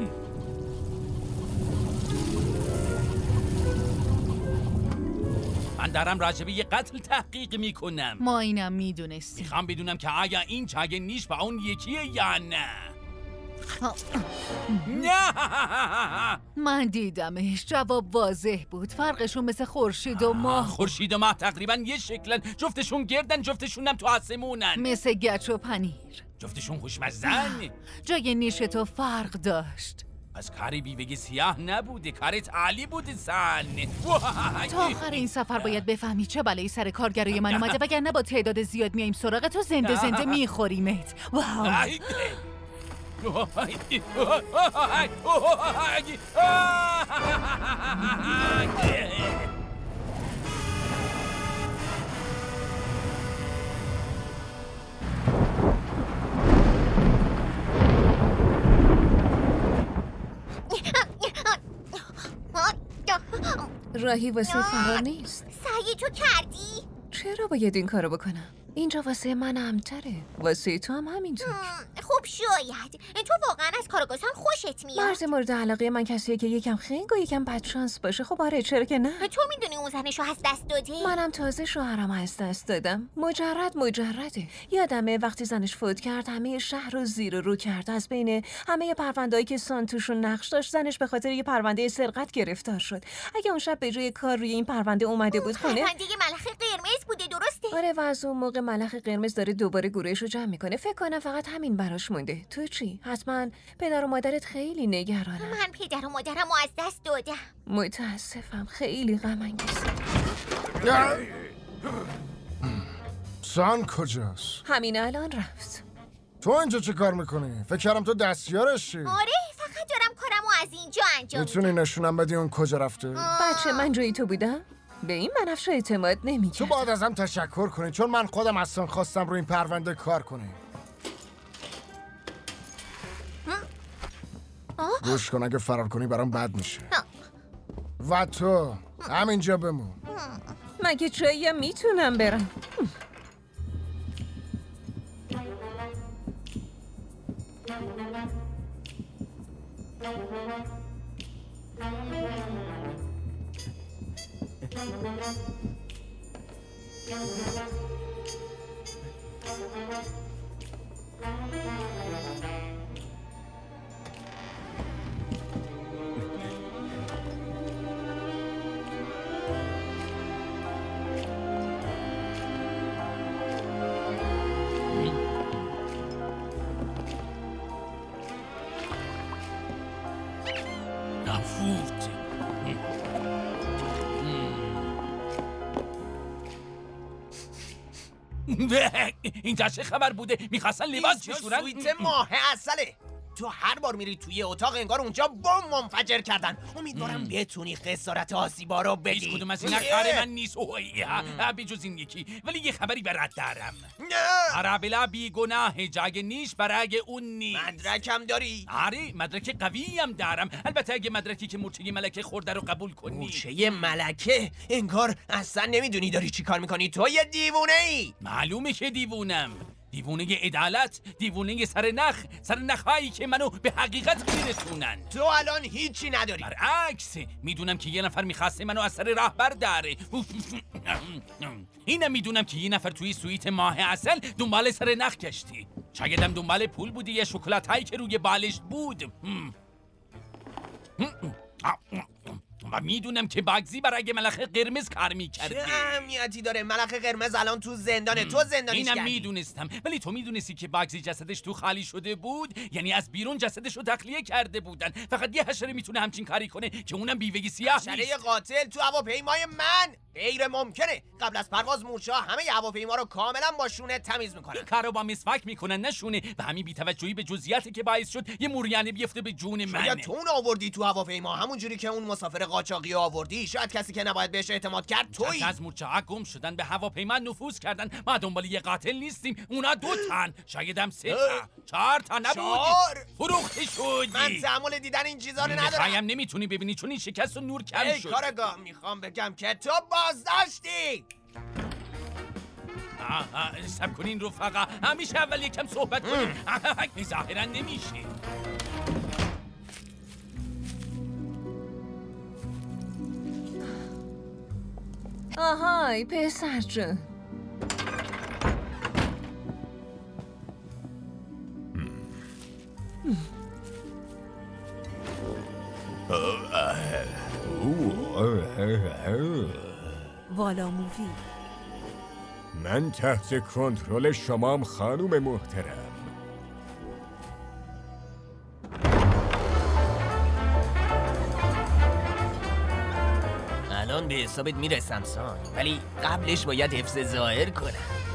من دارم راجبه یه قتل تحقیق میکنم. ما اینم میدونستیم. میخوام بدونم که آیا این چای نیش با اون یکیه یا نه. نه من دیدمش. جواب واضح بود. فرقشون مثل خورشید و ماه. خورشید و ماه تقریبا یه شکلن. جفتشون گردن، جفتشون هم تو آسمونن. مثل گچ و پنیر. جفتشون خوشمزن. جای نیش تو فرق داشت. از کاری بیوگی سیاه نبوده، کارت عالی بوده سن. تا آخر این سفر باید بفهمی چه بلایی سر کارگرای من اومده وگرنه با تعداد زیاد میایم سراغ تو زنده زنده میخوریمت. واو. راهی واسه فرار نیست. سعی تو کردی؟ چرا باید این کارو بکنم؟ اینجا واسه من امتره. واسه تو هم همینطور. خوب شاید. تو واقعا از کارگاهان خوشت میاد؟ مرد مورد علاقه من کسیه که یکم خنگ و یکم بدشانس باشه. خب آره، چرا که نه؟ تو میدونی اون زنشو از دست دادی؟ منم تازه شوهرم از دست دادم. مجرد مجرده. یادمه وقتی زنش فوت کرد همه شهر رو زیر و رو کرد. از بین همه پرونده‌ای که سان توشون نقش داشت زنش به خاطر یه پرونده سرقت گرفتار شد. اگه اون شب به جای کار روی این پرونده اومده بود خونه، پرونده ملخ قرمز بوده، درسته؟ آره، و از اون موقع ملخ قرمز داره دوباره گورش رو جمع میکنه. فکر کنم فقط همین براش مونده. تو چی؟ حتما پدر و مادرت خیلی نگرانن. من پدر و مادرم رو از دست دادم. متاسفم، خیلی غم انگیزه. سان کجاست؟ همین الان رفت. تو اینجا چه کار میکنی؟ فکر کردم تو دستیارشی. آره، فقط دارم کارمو از اینجا انجام میدم. میتونی نشونم بدی اون کجا رفته؟ بچه من جایی تو بودم؟ به این بنفشه اعتماد نمی‌کردم. تو باید ازم تشکر کنی چون من خودم اصلا خواستم روی این پرونده کار کنی. گوش کن، اگه فرار کنی برام بد میشه. و تو همینجا بمون. مگه جایی میتونم برم؟ نفوت. این چه خبر بوده؟ میخواستن لباس بشورن؟ سویت ماه اصله. تو هر بار میری توی اتاق انگار اونجا بم منفجر کردن. امیدوارم بتونی خسارت آسیبا رو بدی. هیچ کدوم از اینا کار من نیست. بجز این یکی. ولی یه خبری برات دارم. نه آرابلا بیگناه، جای نیش برای اون نیست. مدرکم داری؟ آره مدرک قوی هم دارم. البته اگه مدرکی که مورچه ملکه خورده رو قبول کنی. مورچه ملکه؟ انگار اصلا نمیدونی داری چی کار میکنی. تو یه دیوونه ای. معلومه که دیوونم. دیوونه عدالت، دیوونه سر نخ، سر نخهایی که منو به حقیقت میرسونن. تو الان هیچی نداری. برعکس میدونم که یه نفر میخواسته منو از سر راه برداره. اینم میدونم که یه نفر توی سویت ماه اصل دنبال سر نخ گشتی. شایدم دنبال پول بودی یا شکلات هایی که روی بالش بود. و میدونم که باگزی برای ملخ قرمز کار میکرده. چه اهمیتی داره؟ ملخ قرمز الان تو زندانه. تو زندانیش کردی. اینم میدونستم، ولی تو میدونستی که باگزی جسدش تو خالی شده بود؟ یعنی از بیرون جسدش رو تخلیه کرده بودن. فقط یه حشره میتونه همچین کاری کنه که اونم بیوگی سیاه نیست. حشره قاتل تو هواپیمای من؟ غیر ممکنه. قبل از پرواز مورچه‌ها همه هواپیما رو کاملا با شونه تمیز میکنن. این کارو با مسواک میکنن نشونه. و همین بی‌توجهی به جزئیاتی که باعث شد یه موریانه بیفته به جون من. شاید تو اون آوردی تو هواپیما، همون جوری که اون مسافر قاچاقی آوردی. شاید کسی که نباید بهش اعتماد کرد تویی. از مورچه‌ها گم شدن، به هواپیما نفوذ کردن. ما دنبال یه قاتل نیستیم. اونا دو تن، شاید هم سه تا، چهار تا نبود. چهار فروخته شدی. من تحمل دیدن این چیزا رو ندارم. میخوایم نمیتونی ببینی چون این شکست و نور کم شد. ای کارگاه، میخوام بگم که تو بازداشتی. سب کنین رفقا، همیشه اول یکم صحبت کنین. ظاهرا نمیشه. آهای پسر جون. والا مووی. من تحت کنترل شمام خانوم محترم. الان به حسابت میرسم سان، ولی قبلش باید حفظ ظاهر کنم.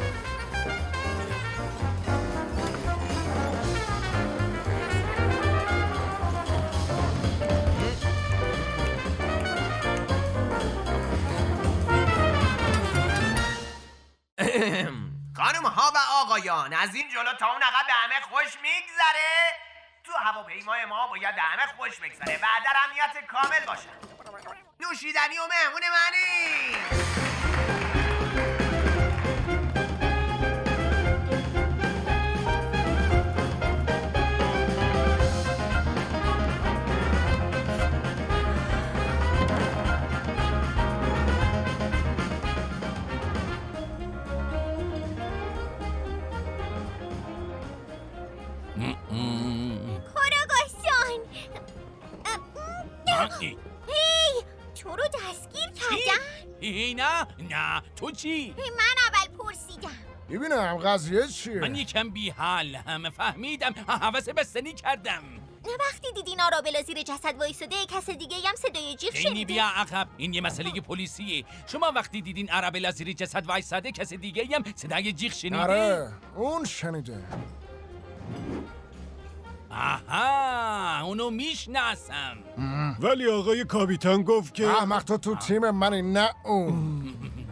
خانم ها و آقایان، از این جلو تا اون عقب به همه خوش میگذره؟ تو هواپیمای ما باید به همه خوش بگذره و در امنیت کامل باشن. نوشیدنی و مهمون منی. هی تو رو دستگیر کردن؟ نه نه تو چی؟ من اول پرسیدم. ببینم قضیه چیه؟ من یکم بی حال هم فهمیدم. حوث بستنی کردم. وقتی دیدین آرابلا زیر جسد وایساده کس دیگه هم صدای جیغ شنیده. اینی بیا عقب، این یه مسئله پلیسیه. شما وقتی دیدین آرابلا زیر جسد وایساده کس دیگه هم صدای جیغ شنیده؟ آره اون شنیده. آها اونو میشناسم. ولی آقای کاپیتان گفت که احمق تو تو تیم منی نه اون.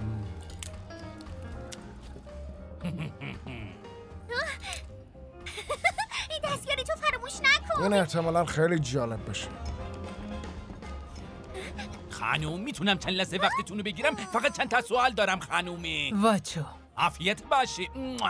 این دستیاری تو فراموش نکن. این احتمالا خیلی جالب بشه. خانوم میتونم چند لحظه وقتتون رو بگیرم؟ فقط چند تا سوال دارم خانومه. واچو عافیت باشه.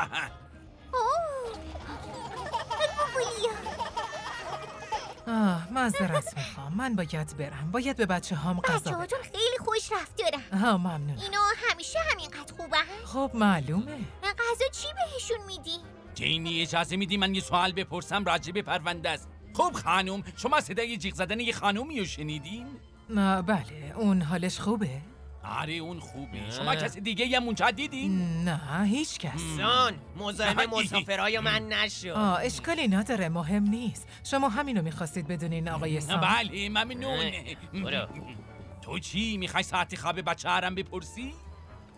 آه معذرت میخوام، من باید برم. باید به بچه هام غذا بدم. بچه‌هاتون خیلی خوش رفتارن. ها ممنون. اینا همیشه همینقدر خوبن؟ خب معلومه. غذا چی بهشون میدی؟ جینی اجازه میدی من یه سوال بپرسم راجع به پرونده است؟ خب خانوم، شما صدای جیغ زدن یه خانومی رو شنیدین؟ نه بله، اون حالش خوبه؟ آره اون خوبه. شما کسی دیگه یه اونجا دیدین؟ نه هیچ کس. سان مزاحم مسافرای من نشو. آه اشکالی نداره، مهم نیست. شما همینو میخواستید بدونین آقای سان؟ بله ممنون. تو چی میخوای ساعت خواب بچه هرم بپرسی؟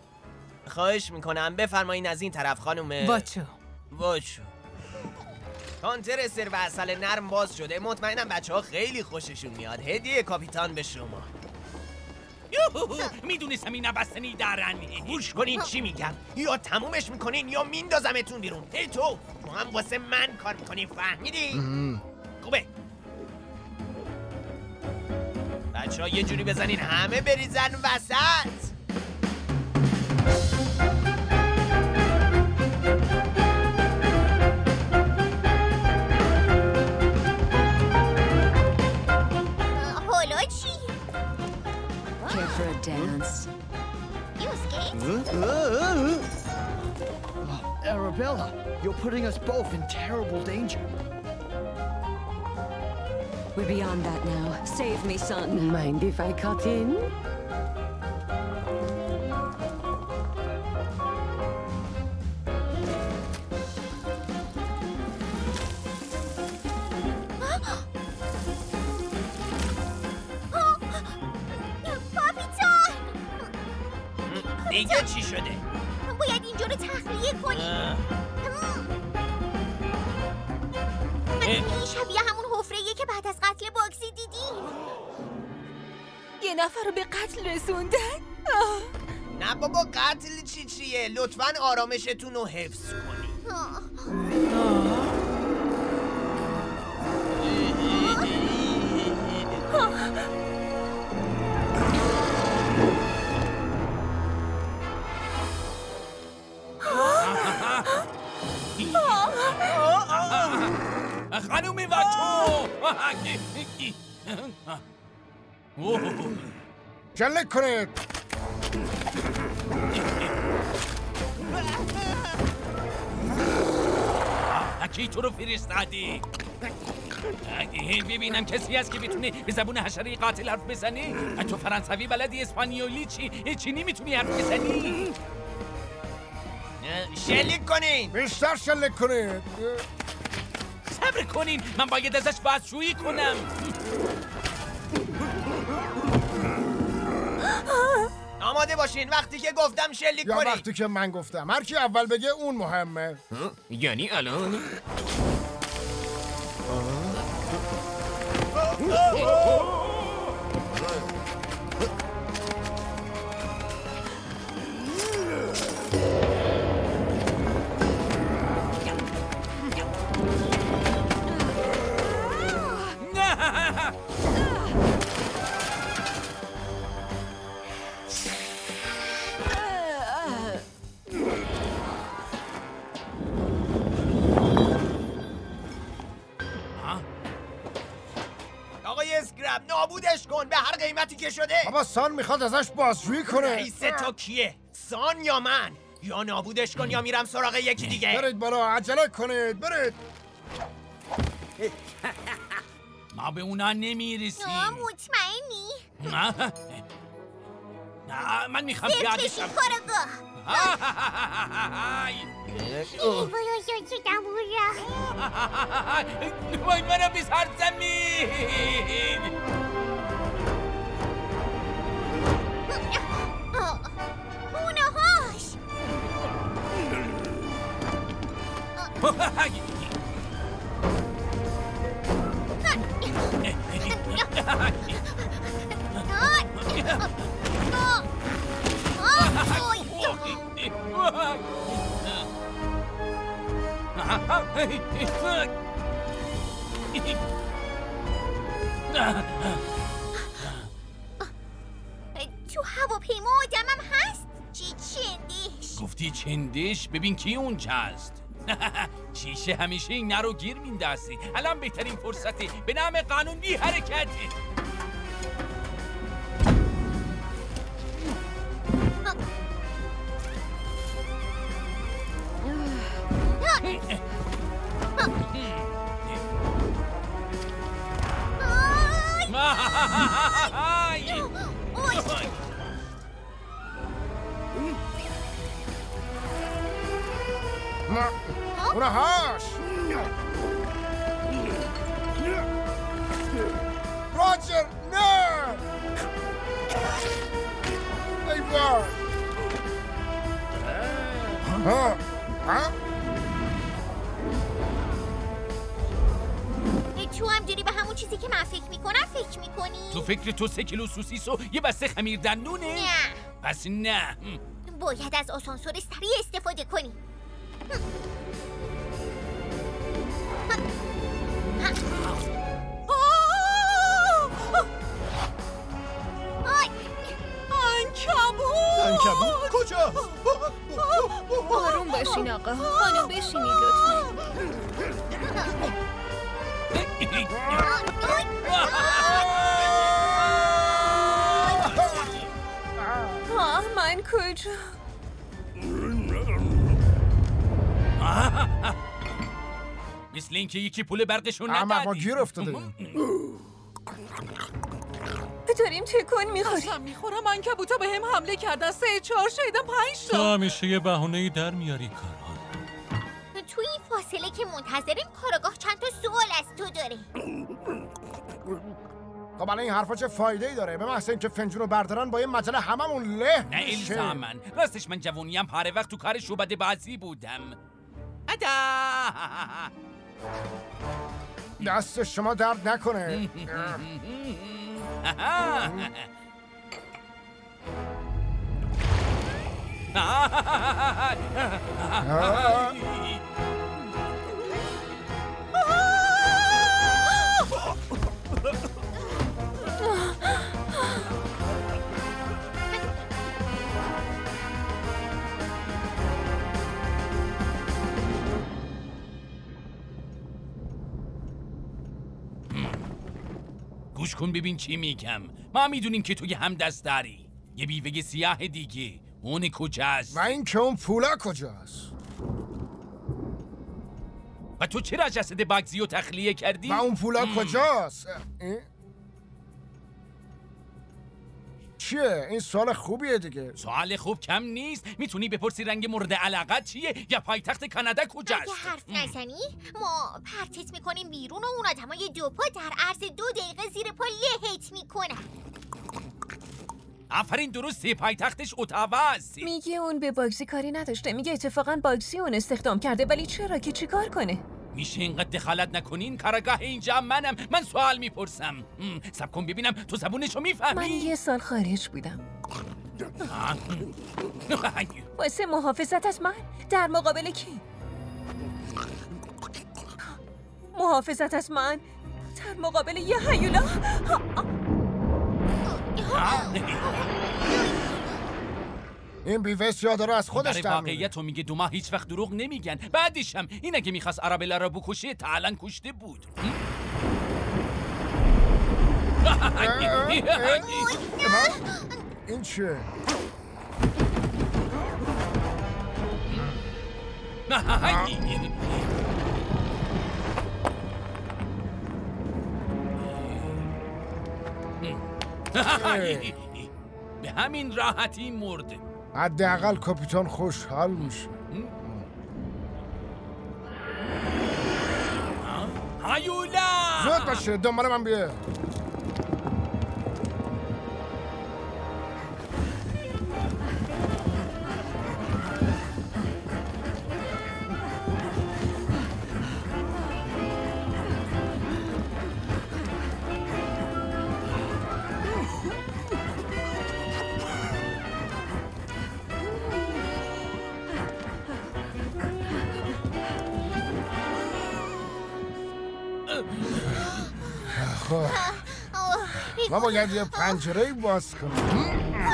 خواهش میکنم بفرمایین از این طرف خانومه. واچو واچو کانتر و عسل نرم باز شده. مطمئنم بچه ها خیلی خوششون میاد. هدیه کاپیتان به شما. میدونستم این نبستنی دارن. گوش کنین چی میگم. یا تمومش میکنین یا میندازمتون بیرون. هی تو تو هم واسه من کار میکنین، فهمیدی؟ خوبه. بچه ها یه جوری بزنین همه بریزن وسط. حالا چی؟ Care for a dance? You skate? Oh, Arabella, you're putting us both in terrible danger. We're beyond that now. Save me, son. Mind if I cut in? کاپیتان! دیگه چی شده؟ باید اینجا رو تخلیه کنیم. این شبیه همون حفره‌ایه که بعد از قتل باکسی دیدیم. یه نفر رو به قتل رسوندن؟ نه بابا، قتل چی چیه؟ لطفاً آرامشتون رو حفظ کنید. خانومی و تو شلیک کنید. کی تو رو فرستادی؟ ببینم کسی هست که بتونه به زبون حشره قاتل حرف بزنه؟ تو فرانسوی بلدی، اسپانیولی چی؟ چینی میتونی حرف بزنی؟ شلیک کنین. بیشتر شلیک کنید. صبر کنین، من باید ازش بازجویی کنم. آماده باشین وقتی که گفتم شلیک یا کنین. وقتی که من گفتم. هر کی اول بگه اون مهمه. یعنی الان؟ آقای اسکرپ نابودش کن به هر قیمتی که شده. بابا سان میخواد ازش بازجویی کنه. رئیس تو کیه؟ سان یا من؟ یا نابودش کن یا میرم سراغ یکی دیگه. برید بالا، عجله کنید، برید. ما به اونا نمیرسیم. مطمئنی؟ نه نه من میخوام صرف پیاده بشین شم. کارگاه. وای منو بزار زمین. اونهاش تو هواپیما آدمم هست؟ چی چندش؟ گفتی چندش؟ ببین کی اونجاست. شیشه همیشه این نرو گیر میندازی. الان بهترین فرصتی به نام قانون بی حرکت. اونهاش راجر نه ای وای ها ها تو هم داری به همون چیزی که من فکر میکنم فکر میکنی؟ تو فکر تو سه کیلو سوسیس و یه بسته خمیر دندونه؟ نه. پس نه. باید از آسانسور سریع استفاده کنی. عنکبوت! عنکبوت کجا؟ آروم باشین آقا. خانم بشینید لطفا. آه من کجا؟ مثل اینکه یکی پول برقشون ندادی. اما ما گیر افتادیم. داریم تکون میخوریم. قسم میخورم عنکبوتا به هم حمله کردن. سه چهار شایدم پنج تا. تو همیشه یه بهونه‌ای در میاری کارها. توی این فاصله که منتظریم کاراگاه چند تا سوال از تو داره. خب الان این حرفا چه فایده ای داره؟ به محض اینکه فنجون رو بردارن با یه مجله هممون له نه الزامن. راستش من جوونیم هر وقت تو کار شعبده بازی بودم. ادا دست شما درد نکنه. گوش کن ببین چی میگم. ما میدونیم که توی هم دست داری. یه بیوه سیاه دیگه. اون کجاست؟ و این که اون پولا کجاست؟ و تو چرا جسد باگزی رو تخلیه کردی؟ و اون پولا کجاست؟ چیه؟ این سوال خوبیه دیگه. سوال خوب کم نیست. میتونی بپرسی رنگ مورد علاقت چیه یا پایتخت کانادا کجاست؟ اگه حرف نزنی ما پرتت میکنیم بیرون و اون آدمای دو پا در عرض دو دقیقه زیر پا لهت میکنن. آفرین درسته، پایتختش اتاواست. میگه اون به باگزی کاری نداشته. میگه اتفاقا باگزی اون استخدام کرده. ولی چرا که چیکار کنه؟ میشه اینقدر دخالت نکنین؟ کارگاه اینجا منم. من سوال میپرسم. سب کن ببینم تو زبونشو میفهمی؟ من یه سال خارج بودم. واسه محافظت از من؟ در مقابل کی؟ محافظت از من؟ در مقابل یه هیولا؟ این بیوست یا داره از خودش در واقعیت رو میگه. دو ماه هیچ وقت دروغ نمیگن. بعدش هم این اگه میخواست آرابلا را بکشه تا الان کشته بود. این چیه؟ به همین راحتی مرده. حداقل کاپیتان خوشحال میشه. هیولا زود باشه دنبال من بیا. ما باید یه پنجره باز کنیم.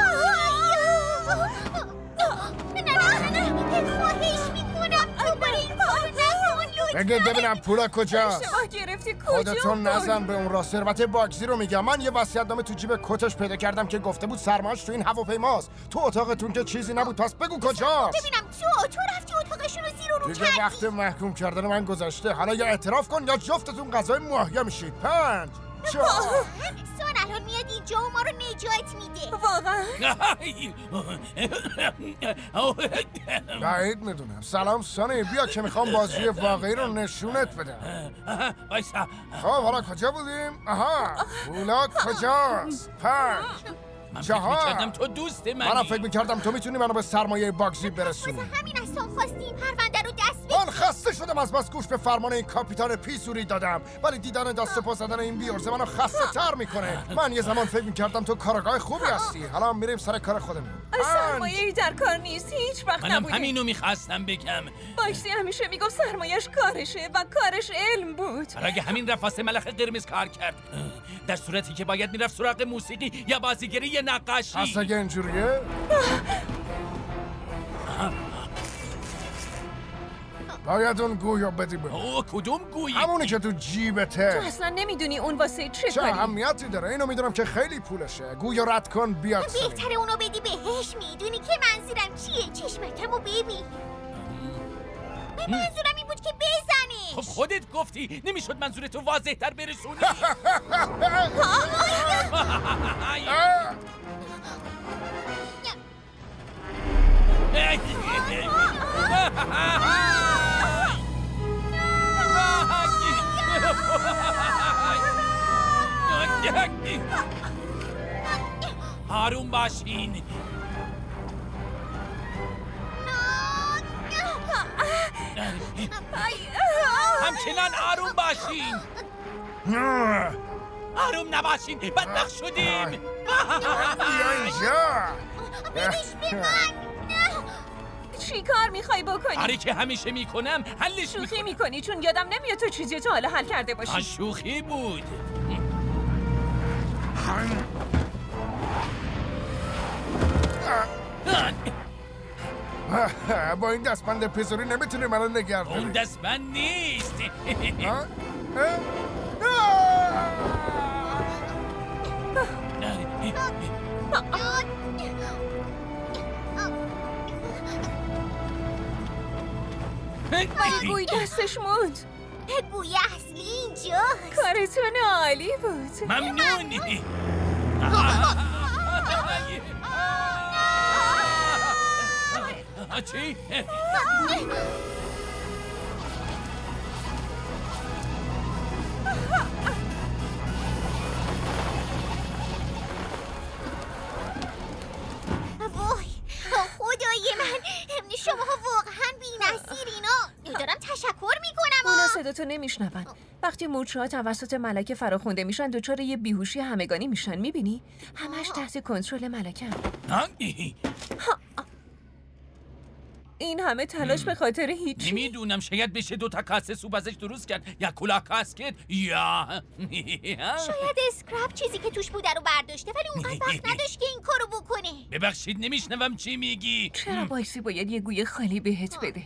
بگید ببینم پولا کجاست؟ شما گرفتی کجا؟ خودتون نزن به اون را. ثروت باگزی رو میگم. من یه وصیت‌نامه تو جیب کتش پیدا کردم که گفته بود سرماش تو این هواپیماست. تو اتاقتون که چیزی نبود. پس بگو کجاست؟ ببینم تو تو رفتی اتاقشون رو زیر و رو دیگه وقت محکوم کردن من گذشته. حالا یا اعتراف کن یا جفتتون غذای ماهیا میشید. پنج چهار سان الان میاد اینجا و ما رو نجات میده. واقعا؟ بعید میدونم. سلام سانی، بیا که میخوام بازی واقعی رو نشونت بدم. خب حالا کجا بودیم؟ آها پولا کجاست؟ پنج من چهار فکر میکردم تو دوست منی. منم فکر میکردم تو میتونی منو به سرمایه باگزی برسونی. واسه همین از تو خواستیم پرونده رو دست بگیری. خسته شدم از بس گوش به فرمان این کاپیتان پیسوری دادم، ولی دیدن دست و پا زدن این بیارزه منو خسته تر میکنه. من یه زمان فکر میکردم تو کارگاه خوبی هستی، حالا میریم سر کار خودمون. سرمایه‌ای در کار نیست، هیچ وقت منم نبوده. همینو میخواستم بگم. باکسی همیشه میگفت سرمایه‌اش کارشه و کارش علم بود. برای همین رفت واسه ملخ قرمز کار کرد، در صورتی که باید میرفت سراغ موسیقی یا بازیگری یا نقاشی. پس اگه اینجوریه باید اون گویا بدی به او کدوم گویی؟ همونی که تو جیبته. تو اصلا نمیدونی اون واسه چه چه کاری؟ اهمیتی داره؟ اینو میدونم که خیلی پولشه. گویا رد کن بیاد سری. بهتره اونو بدی بهش. میدونی که منظورم چیه؟ چشمکمو ببین. منظورم این بود که بزنش. خب خودت گفتی نمیشد منظورتو واضح تر برسونی. آروم باشین. همچنان آروم باشین. آروم نباشین، بدبخت شدیم. بیا اینجا. بدش به من. چی کار میخوای بکنی؟ آره که همیشه میکنم، حلش شوخی میکنم. میکنی چون یادم نمیاد تو چیزی تو حالا حل کرده باشی. شوخی بود. با این دستبند پیزوری نمیتونی منو نگردونی. اون دستبند نیست. ولی گوی دستش موند. گوی اصلی اینجاست. کارتون عالی بود. ممنونی. چی؟ وای خدای من، شماها واقعا بی‌نظیرینا. دارم تشکر میکنم. اونا صداتو نمیشنون. وقتی مورچه‌ها توسط ملکه فراخونده میشن دچار یه بیهوشی همگانی میشن. میبینی؟ همش تحت کنترل ملکه. این همه تلاش به خاطر هیچی. نمیدونم، شاید بشه دو تا کاسه سوپ ازش درست کرد یا کلاه کاسکت یا شاید اسکراب چیزی که توش بوده رو برداشته، ولی اونقدر وقت نداشت که این کارو بکنه. ببخشید نمیشنوم چی میگی. چرا باکسی باید یه گوی خالی بهت بده؟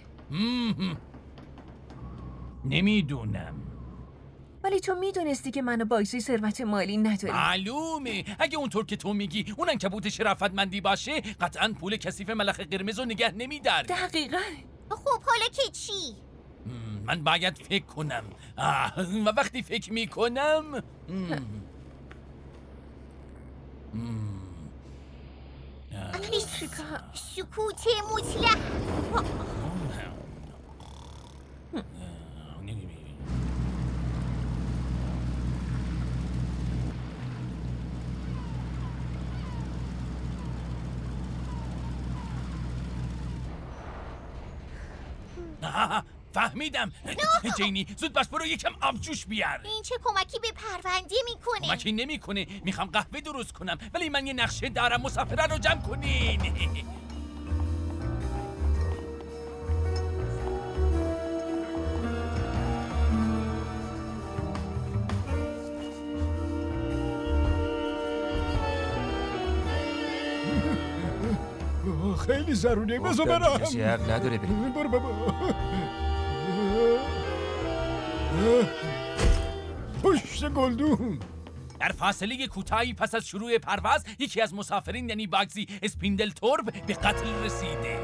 نمیدونم. ولی تو میدونستی که من و باکسی ثروت مالی نداریم. معلومه. اگه اونطور که تو میگی اون عنکبوت شرافتمندی باشه قطعا پول کثیف ملخ قرمز رو نگه نمیدار. دقیقاً. خب حالا که چی؟ من باید فکر کنم. و وقتی فکر میکنم سکوت مطلق. فهمیدم. جینی زود باش برو یکم آبجوش بیار. این چه کمکی به پرونده میکنه؟ کمکی نمیکنه. میخوام قهوه درست کنم ولی من یه نقشه دارم. مسافره رو جمع کنین. خیلی ضروریه. بذار برم. کسی حق نداره بری. برو بابا. پشت گلدون. در فاصله کوتاهی پس از شروع پرواز یکی از مسافرین یعنی باگزی اسپیندل تورب به قتل رسیده.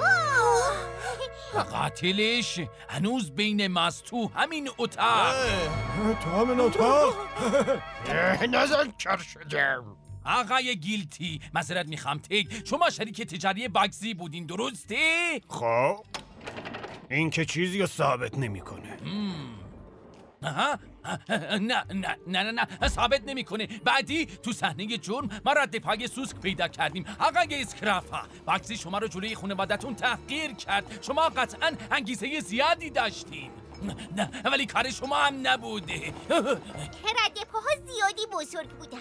و قاتلش هنوز بین ماست تو همین اتاق. تو همین اتاق؟ نزن کر شدم. آقای گیلتی معذرت میخوام تگ، شما شریک تجاری باگزی بودین درسته؟ خب این که چیزی رو ثابت نمیکنه. آها نه نه نه نه نه ثابت نمیکنه. بعدی تو صحنه جرم ما رد پای سوسک پیدا کردیم. آقای اسکرافا، باکسی شما رو جلوی خانواده‌تون تحقیر کرد. شما قطعاً انگیزه زیادی داشتین. نه ولی کار شما هم نبوده. که رد پاها زیادی بزرگ بودن.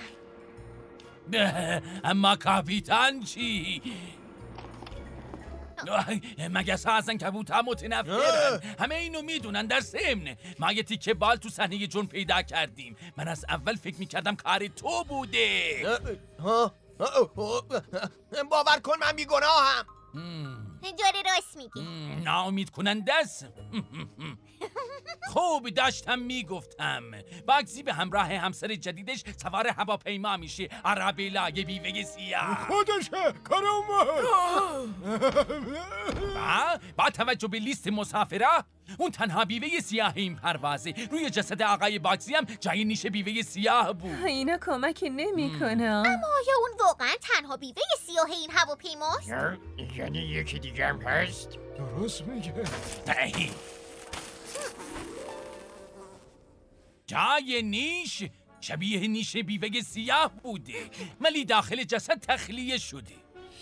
اما کاپیتان چی؟ مگس ها از عنکبوت ها متنفرن. همه اینو میدونن. در ضمن ما یه تیکه بال تو صحنه جرم پیدا کردیم. من از اول فکر میکردم کار تو بوده. باور کن من بیگناهم. داره راست میگه. ناامید کننده است. خوب داشتم میگفتم. باگزی به همراه همسر جدیدش سوار هواپیما میشه. آرابلا یه بیوه سیاه. خودشه کار اومد. با توجه به لیست مسافره اون تنها بیوه سیاه این پروازه. روی جسد آقای باگزی هم جای نیش بیوه سیاه بود. اینا کمکی نمیکنه. اما آیا اون واقعا تنها بیوه سیاه این هواپیماست؟ یعنی یکی دیگه هم هست؟ درست میگه. جای نیش شبیه نیش بیوه سیاه بوده ولی داخل جسد تخلیه شده.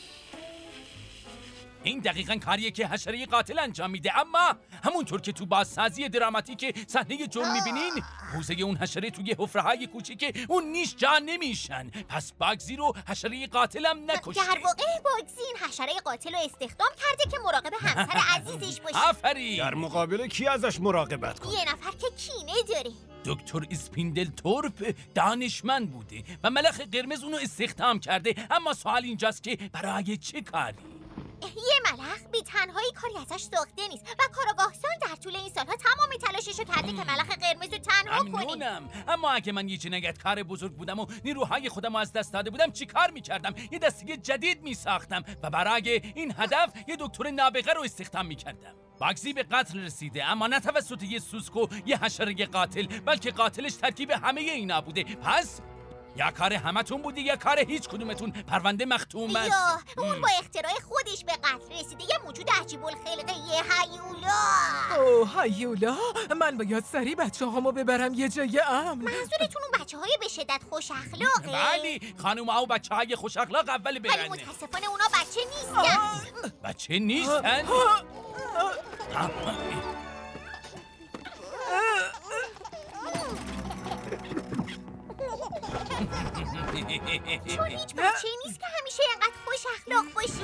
این دقیقاً کاریه که حشره قاتل انجام میده. اما همونطور که تو بازسازی دراماتیک صحنه جرم میبینین، موزه اون حشره توی حفره‌های کوچیک اون نیش جا نمیشن. پس باگزی رو حشره قاتل هم نکشته. در واقع باگزی این حشره قاتل رو استخدام کرده که مراقب همسر عزیزش باشه. آفرین. در مقابل کی ازش مراقبت کنه؟ یه نفر که کینه داره. دکتر اسپیندل تورپ دانشمند بوده و ملخ قرمز اونو استخدام کرده. اما سوال اینجاست که برای چه کاری؟ یه ملخ بی تنهایی کاری ازش ساخته نیست و کاراگاهسان در طول این سالها تمام تلاششو کرده که ملخ قرمز رو تنها کنه. ممنونم. اما اگه من یه جنایتکار بزرگ بودم و نیروهای خودم از دست داده بودم چی کار میکردم؟ یه دسته جدید میساختم و برای این هدف یه دکتر نابغه رو استخدام میکردم. باگزی به قتل رسیده اما نه توسط یه سوسک و یه حشره قاتل، بلکه قاتلش ترکیب همه اینا بوده. پس یا کار همتون بودی یا کار هیچ کدومتون. پرونده مختوم است. یا اون با اختراع خودش به قتل رسیده. یه موجود عجیب الخلقه یه هیولا. اوه هیولا، من باید سریع بچه هامو ببرم یه جای امن. منظورتون اون بچه های به شدت خوش اخلاقه؟ بلی خانوم ها و بچه های خوش اخلاق اول برن. ولی متاسفانه اونا بچه نیستن. بچه نیستن؟ چون هیچ بچه نیست که همیشه اینقدر خوش اخلاق باشی.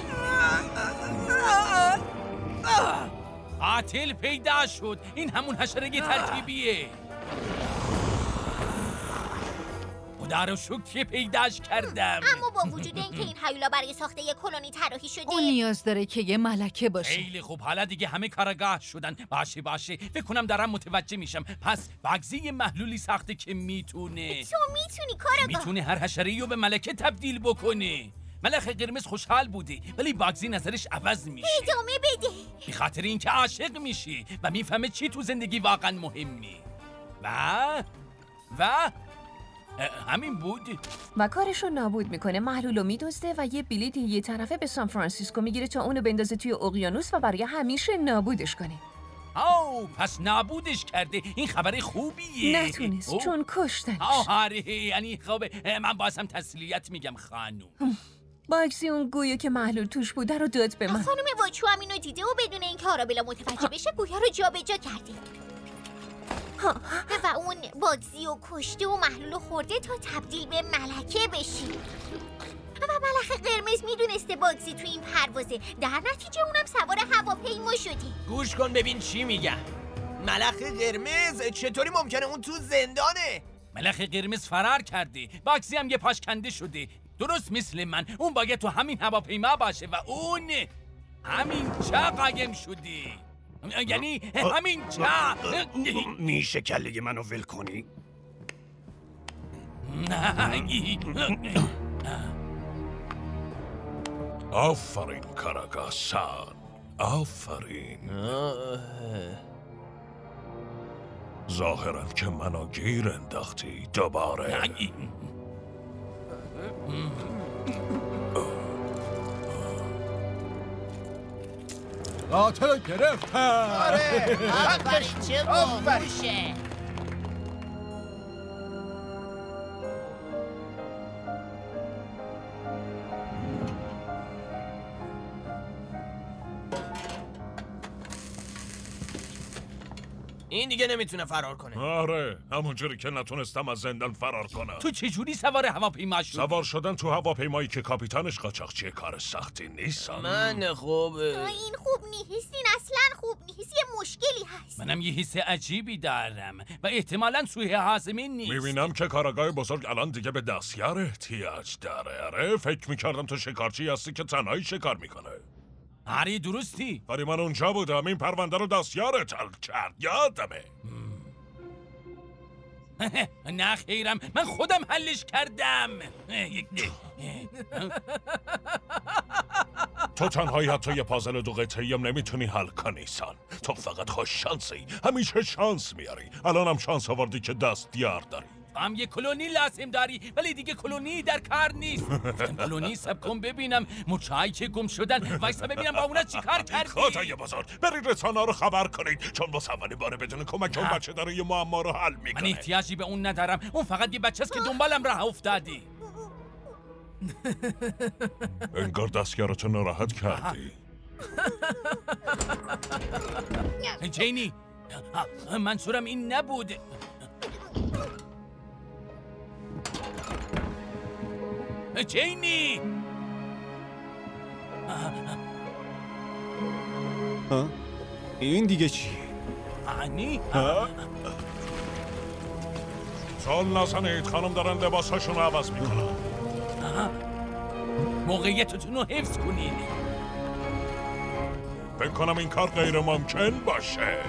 قاتل پیدا شد. این همون حشره ترکیبیه. خدا رو شکر پیداش کردم. اما با وجود اینکه این هیولا برای ساخته یک کلونی طراحی شده، اون نیاز داره که یه ملکه باشه. خیلی خوب. حالا دیگه همه کارآگاه شدن. باشه باشه فکر کنم دارم متوجه میشم. پس باگزی یه محلولی ساخته که میتونه تو میتونی کارآگاه میتونه هر حشره‌ای رو به ملکه تبدیل بکنه. ملخ قرمز خوشحال بوده ولی باگزی نظرش عوض میشه. ادامه بده. به خاطر اینکه عاشق میشه و میفهمه چی تو زندگی واقعا مهمه. و و همین بود. و کارشو نابود میکنه. محلولو میدزده و یه بلیط یه طرفه به سان فرانسیسکو میگیره تا اونو بندازه توی اقیانوس و برای همیشه نابودش کنه. آو پس نابودش کرده. این خبر خوبیه. نتونست او. چون کشتنش. آره یعنی خوبه. من بازم تسلیت میگم خانوم. باگزی اون گویا که محلول توش بوده رو داد به من. خانم واچو هم اینو دیده و بدون اینکه آرابلا متوجه بشه گویا رو جابجا کرده. و اون باگزی و کشته و محلول خورده تا تبدیل به ملکه بشی. و ملخ قرمز میدونسته باگزی تو این پروازه. در نتیجه اونم سوار هواپیما شده. گوش کن ببین چی میگم. ملخ قرمز چطوری ممکنه اون تو زندانه؟ ملخ قرمز فرار کرده. باگزی هم یه پاش کنده شده. درست مثل من. اون باید تو همین هواپیما باشه و اون همین چه قایم شده. یعنی همین چه میشه کله منو ول کنی؟ آفرین کاراگاه سان، آفرین. ظاهرا که منو گیر انداختی دوباره. قاتل گرفتن. آره آفرین چه باهوشه. این دیگه نمیتونه فرار کنه. آره همونجوری که نتونستم از زندان فرار کنم. تو چجوری سوار هواپیما شدی؟ سوار شدن تو هواپیمایی که کاپیتانش قاچاقچی کار سختی نیست. من خوب این خوب نیست، این اصلا خوب نیست، یه مشکلی هست. منم یه حس عجیبی دارم و احتمالاً سوء هاضمه نیست. میبینم که کاراگاه بزرگ الان دیگه به دستیار احتیاج داره. آره فکر میکردم تو شکارچی هستی که تنهایی شکار میکنه. آره درستی. ولی من اونجا بودم این پرونده رو دستیارت حل کرد، یادمه. نه خیرم، من خودم حلش کردم. تو تنهایی حتی یه پازل دو قطعه‌ای هم نمیتونی حل کنی سان. تو فقط خوش شانسی، همیشه شانس میاری. الان هم شانس آوردی که دستیار داری. هم یه کلونی لازم داری ولی دیگه کلونی در کار نیست. کلونی سب کن ببینم مچایی که گم شدن وایسا ببینم با اونا چی کار کردی. خدای بزرگ برید رسانه رو خبر کنید چون واسه اولین باره بدون کمک اون بچه داره یه معما رو حل میکنه. من احتیاجی به اون ندارم، اون فقط یه بچه است که دنبالم راه افتادی. انگار دستیارتو ناراحت کردی. جینی منظورم این نبود. جینی ها؟ این دیگه چی؟ آنی؟ سال نزنید خانم دارن لباساشون رو عوض میکنن. موقعیتتون رو حفظ کنین. فکر کنم این کار غیر ممکن باشه.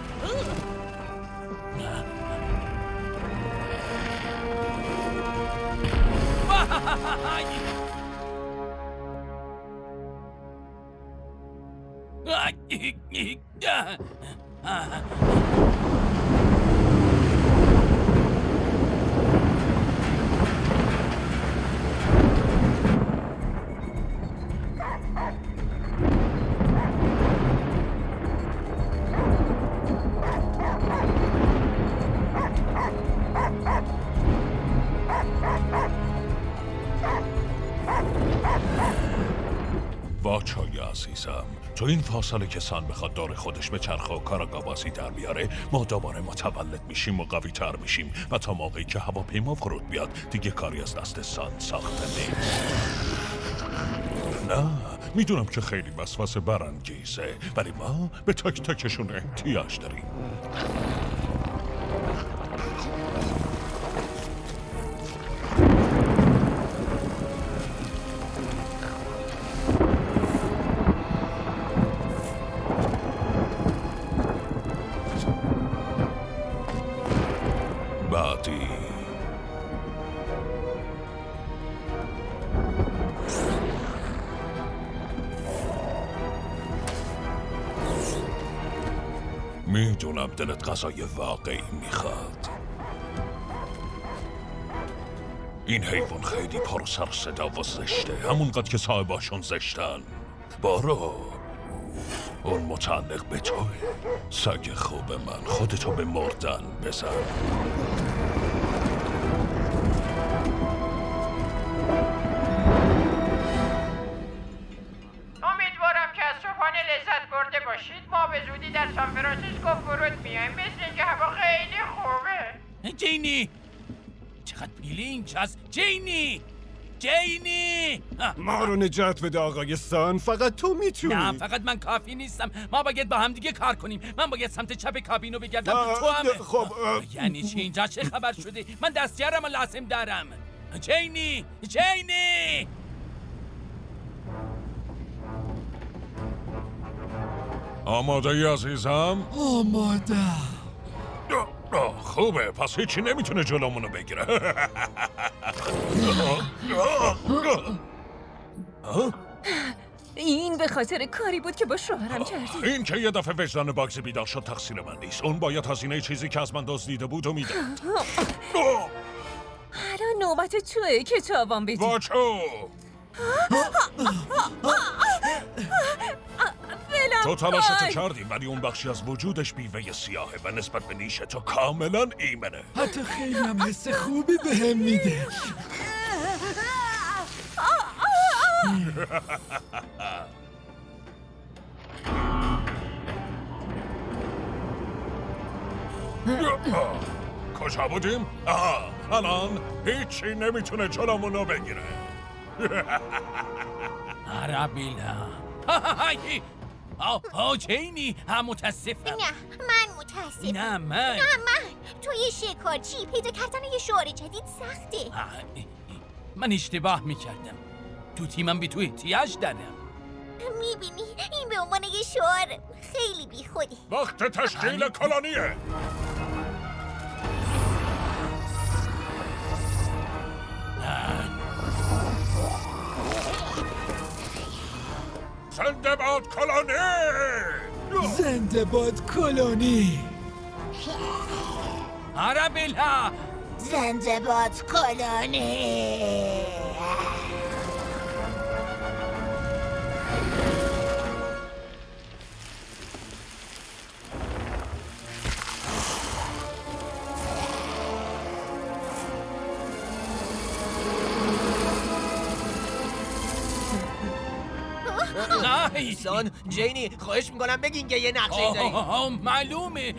واچای عزیزم، تو این فاصله که سان بخواد دور خودش به چرخه و کاراگاه بازی در بیاره ما دوباره متولد میشیم و قوی تر میشیم و تا موقعی که هواپیما فرود بیاد دیگه کاری از دست سان ساخته نیست. نه میدونم که خیلی وسوسه برانگیزه ولی ما به تک تکشون احتیاج داریم. بعدی میدونم دلت غذای واقعی میخواد. این حیوان خیلی پر سر صدا و زشته، همونقدر که صاحباشون زشتن. بارو اون متعلق به توه. سگ خوب من، خودتو به مردن بزن. امیدوارم که از صبحانه لذت برده باشید. ما به زودی در سان فرانسیسکو فرود میایم. مثل اینکه هوا خیلی خوبه. جینی چقدر پیله اینجاست. جینی جینی ما رو نجات بده آقای سان، فقط تو میتونی. نه فقط من کافی نیستم، ما باید با هم دیگه کار کنیم. من باید سمت چپ کابینو بگردم، تو هم. خب یعنی چی اینجا چه خبر شده؟ من دستیارم رو لازم دارم. جینی جینی آماده ای عزیزم؟ آماده. خوبه پس هیچی نمیتونه جلومونو بگیره. این به خاطر کاری بود که با شوهرم کردی. این که یه دفعه وجدان باگز بیدار شد تقصیر من نیست. اون باید هزینه چیزی که از من دزدیده بود و میداد. الان نوبت توئه که تاوان بدی. واچو تو تلاشتو کردی ولی اون بخشی از وجودش بیوه سیاهه و نسبت به نیش تو کاملا ایمنه. حتی خیلی هم حس خوبی به هم میده. کجا بودیم؟ آها الان هیچی نمیتونه جلومونو بگیره. عربیلا آه آه جینی هم متاسفم. نه من متاسفم. نه من نه من توی شکارچی پیدا کردن یه شعار جدید سخته. من اشتباه میکردم. تو تیمم به تو احتیاج دارم. میبینی این به عنوان یه شعار خیلی بی خوده. وقت تشکیل کلونیه. زنده باد کلونی! زنده باد کلونی! عربیلا! زنده باد کلونی! ایسان جینی خواهش میکنم بگین که یه نقشه داریم. معلومه.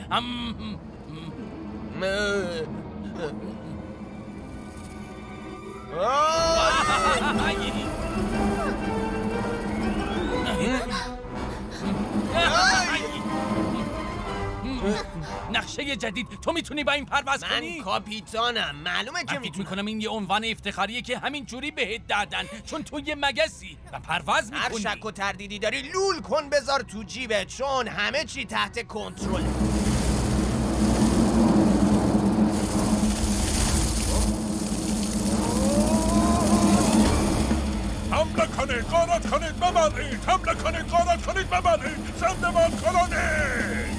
نقشه جدید تو میتونی با این پرواز کنی؟ من کاپیتانم. معلومه که فکر میکنم این یه عنوان افتخاریه که همین جوری بهت دادن چون تو یه مگسی و پرواز میکنی. هر شک و تردیدی داری لول کن بذار تو جیبت چون همه چی تحت کنترل. حمله کنید غارت کنید ببرید. حمله کنید غارت کنید ببرید. زنده باد کلونی!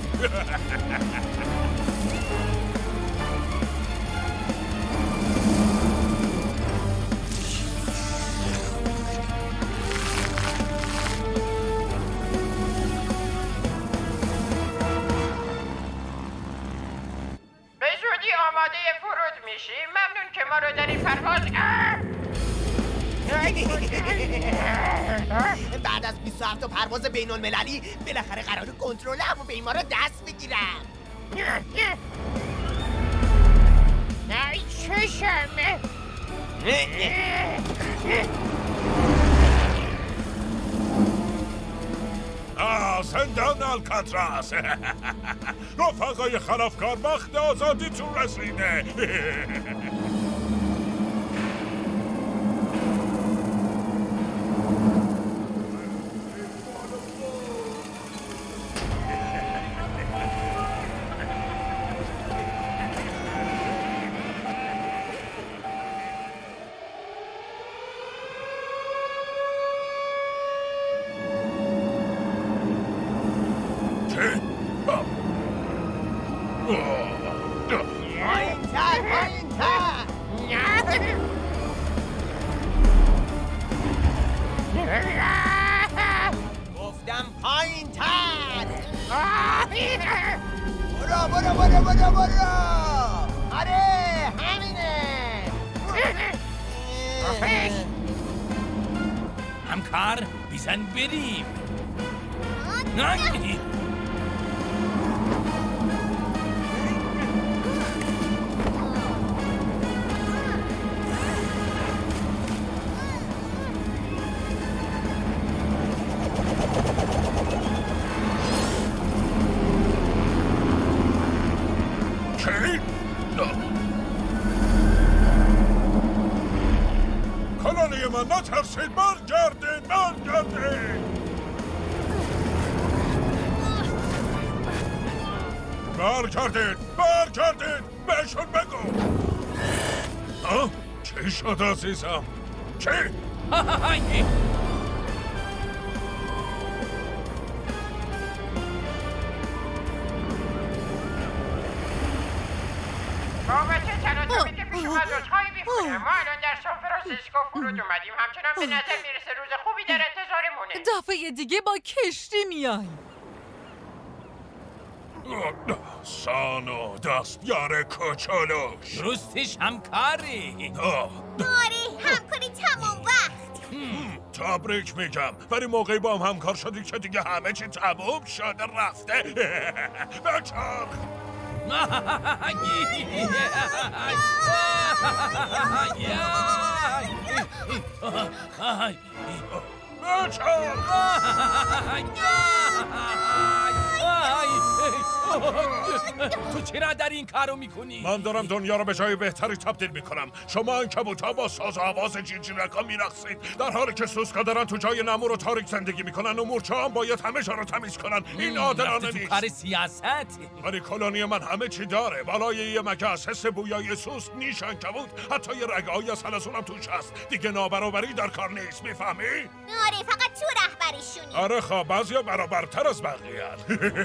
به زودی آماده فرود میشی. ممنون که ما رو در این پرواز بعد از بیست و هفت تا پرواز بین المللی بالاخره قرار کنترل هواپیما رو دست بگیرم. ای چشمه. آه زندان الکاتراس. رفقای خلافکار وقت آزادیتون رسیده. گفتم پایین تر. برو برو برو برو برو. آره همینه. همکار بیزن بریم. کلونی من نترسید. برگردین برگردین. برگردین برگردین. بهشون بگو. آه چی شد عزیزم؟ چی؟ بابت تلاطمی که پیش اومد عذرخواهی می‌کنم. ما الان در سان فرانسیسکو فرود اومدیم. همچنان به نظر میرسه روز خوبی در انتظارمونه. دفعه دیگه با کشتی میایم. سانو دستیار کوچولوش. درستش همکاری. آره همکاری تمام وقت. تبریک میگم ولی موقعی با هم همکار شدی که دیگه همه چی تموم شده رفته. بچرخ. تو چرا در این کارو میکنی؟ من دارم دنیا رو به جای بهتری تبدیل میکنم. شما عنکبوت‌ها با ساز و آواز جیرجیرک‌ها میرقصید، در حالی که سوسکا دارن تو جای نمور و تاریک زندگی میکنن و مورچه‌ها هم باید همه جا رو تمیز کنن. این عادلانه نیست. کار سیاست. ولی کلونی من همه چی داره. بالای یه مگس، حس بویای سوسک، نیش عنکبوت، حتی یه رگه‌ای از حلزونم توش هست. دیگه نابرابری در کار نیست، میفهمی؟ آره، فقط تو رهبرشونی. آره خب، بعضیا برابرتر از بقیه‌ان.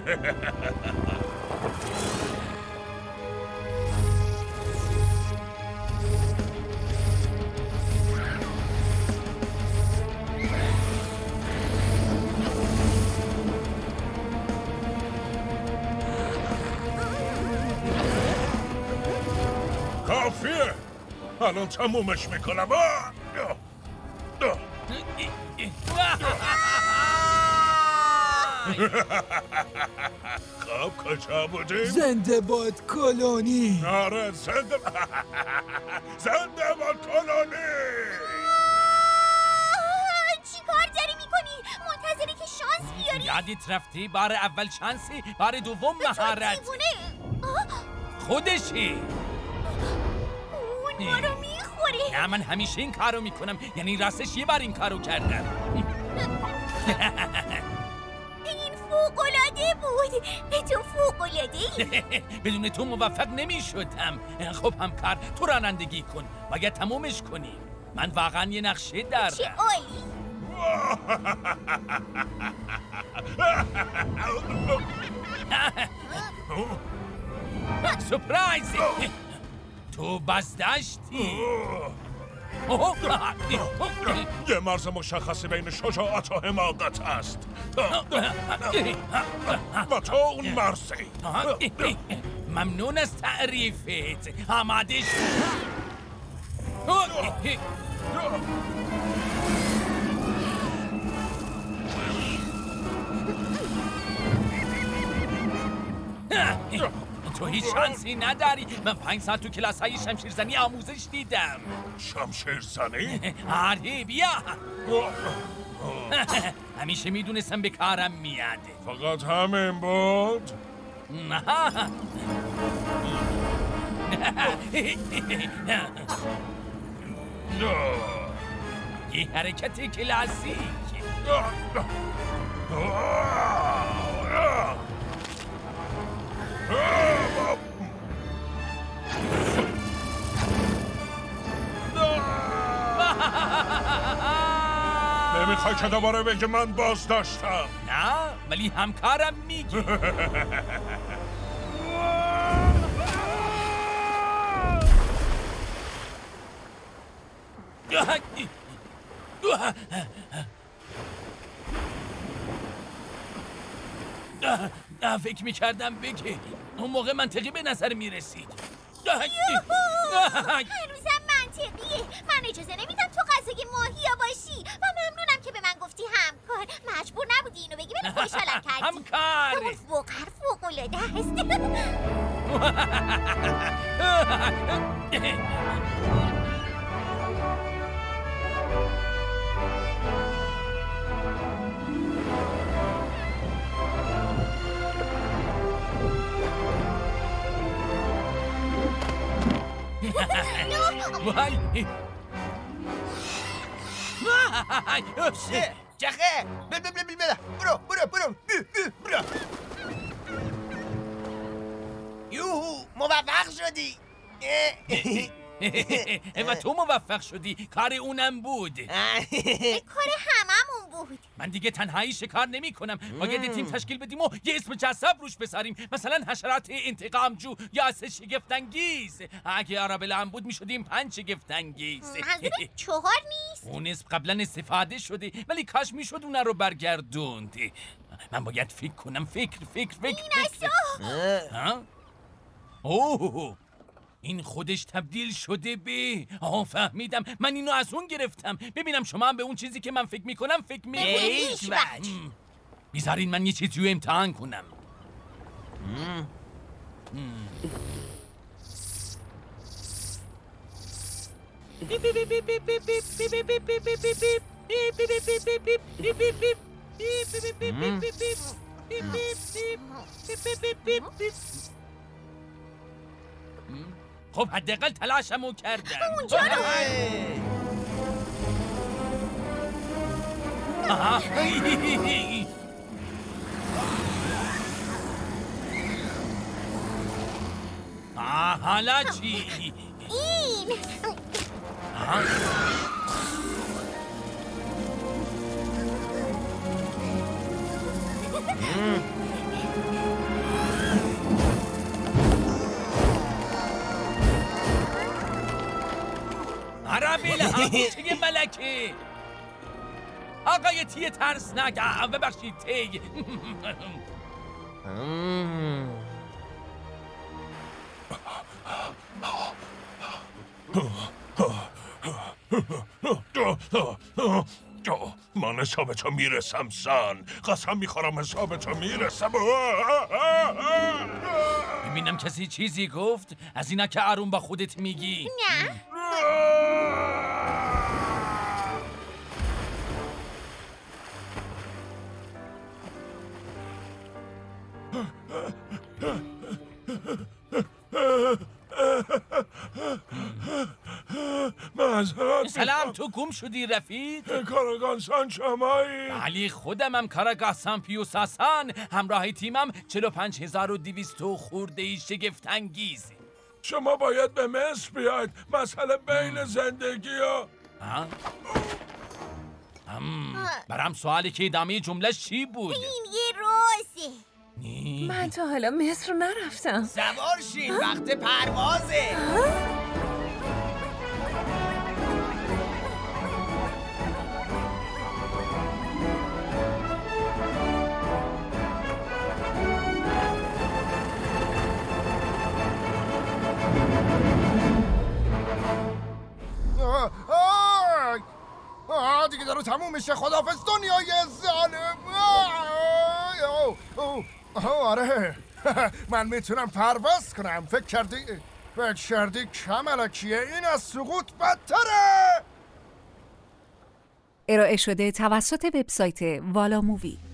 کافیه. الان تمومش میکنم. خب کجا بودیم؟ زنده باد کلونی. آره زنده زنده باد کلونی. چی کار داری میکنی؟ منتظری که شانس بیاری؟ یادت رفتی بار اول شانسی، بار دوم مهارت. تو دیوونه. خودشی. اون ما رو میخوری. نه، من همیشه این کارو میکنم. یعنی راستش یه بار این کارو کردم. این فوق‌العاده بود. تو فوق‌العاده‌ای. بدون تو موفق نمیشدم. خب همکار، تو رانندگی کن. باید تمومش کنی. من واقعا یه نقشه دارم. چه عالی. سپرایز. تو بازداشتی. یه مرز مشخصی بین شجاعت و حماقت است. و تو اون مرزی. ممنون از تعریفت. آماده شد. تو هیچ شانسی نداری. من پنج ساعت تو کلاس های شمشیرزنی آموزش دیدم. شمشیرزنی؟ آره بیا. همیشه میدونستم به کارم میاد. فقط همین بود؟ نه. یه حرکت کلاسیک. نمیخوای که دوباره بگه من باز داشتم؟ نه، ولی همکارم میگی. فکر میکردم بگه. اون موقع منطقی به نظر میرسید. هنوزم منطقیه. من اجازه نمیدم تو غذای ماهیا باشی و ممنونم که به من گفتی همکار. مجبور نبودی اینو بگی، ولی خوشحالم کردی. همکار. اون واقعا فوق‌العاده است. وای. چخه؟ بل بل بل بل برو برو برو برو. یوهو موفق شدی. و تو موفق شدی. کار اونم بود. کار هممون بود. من دیگه تنهایی شکار نمی کنم. باید تیم تشکیل بدیم و یه اسم جذاب روش بذاریم. مثلا حشرات انتقامجو یا سه شگفت‌انگیز. اگه آرابلا هم بود میشدیم پنج شگفت‌انگیز. منظور چهار نیست؟ اون اسم قبلا استفاده شده، ولی کاش میشد اون رو برگردوند. من باید فکر کنم. فکر فکر فکر فکر. ها؟ اوه، این خودش تبدیل شده به. آها فهمیدم. من اینو از اون گرفتم. ببینم شما هم به اون چیزی که من فکر میکنم فکر میکنید. بیزارین من یه چیزی رو امتحان کنم. خب حداقل تلاشمو کردم. اونجا رو آها. آه حالا چی؟ این آه. عربیل هموچه ملکه آقای تی ترسناک ببخشید تی من حساب تو میرسم سان قسم میخورم حساب تو میرسم. ببینم کسی چیزی گفت از اینا که آروم با خودت میگی. نه سلام، تو گم شدی رفیق؟ کاراگان سان شمایی؟ بلی خودمم کاراگاه سان پیوس هستن. همراه تیمم چهل و پنج هزار و دویست خورده ای شگفت انگیزی. شما باید به مصر بیاید. مسئله بین زندگی و برام سوالی که ادامه جمله چی بود؟ این یه روزه. من تا حالا مصر نرفتم. سوار شین، وقت پروازه. آه دیگه داره تموم میشه. خداحافظ دنیای ظالم. آره من میتونم پرواز کنم. فکر کردی فکر کردی کمالکیه این از سقوط بدتره. ارائه شده توسط وبسایت والا مووی.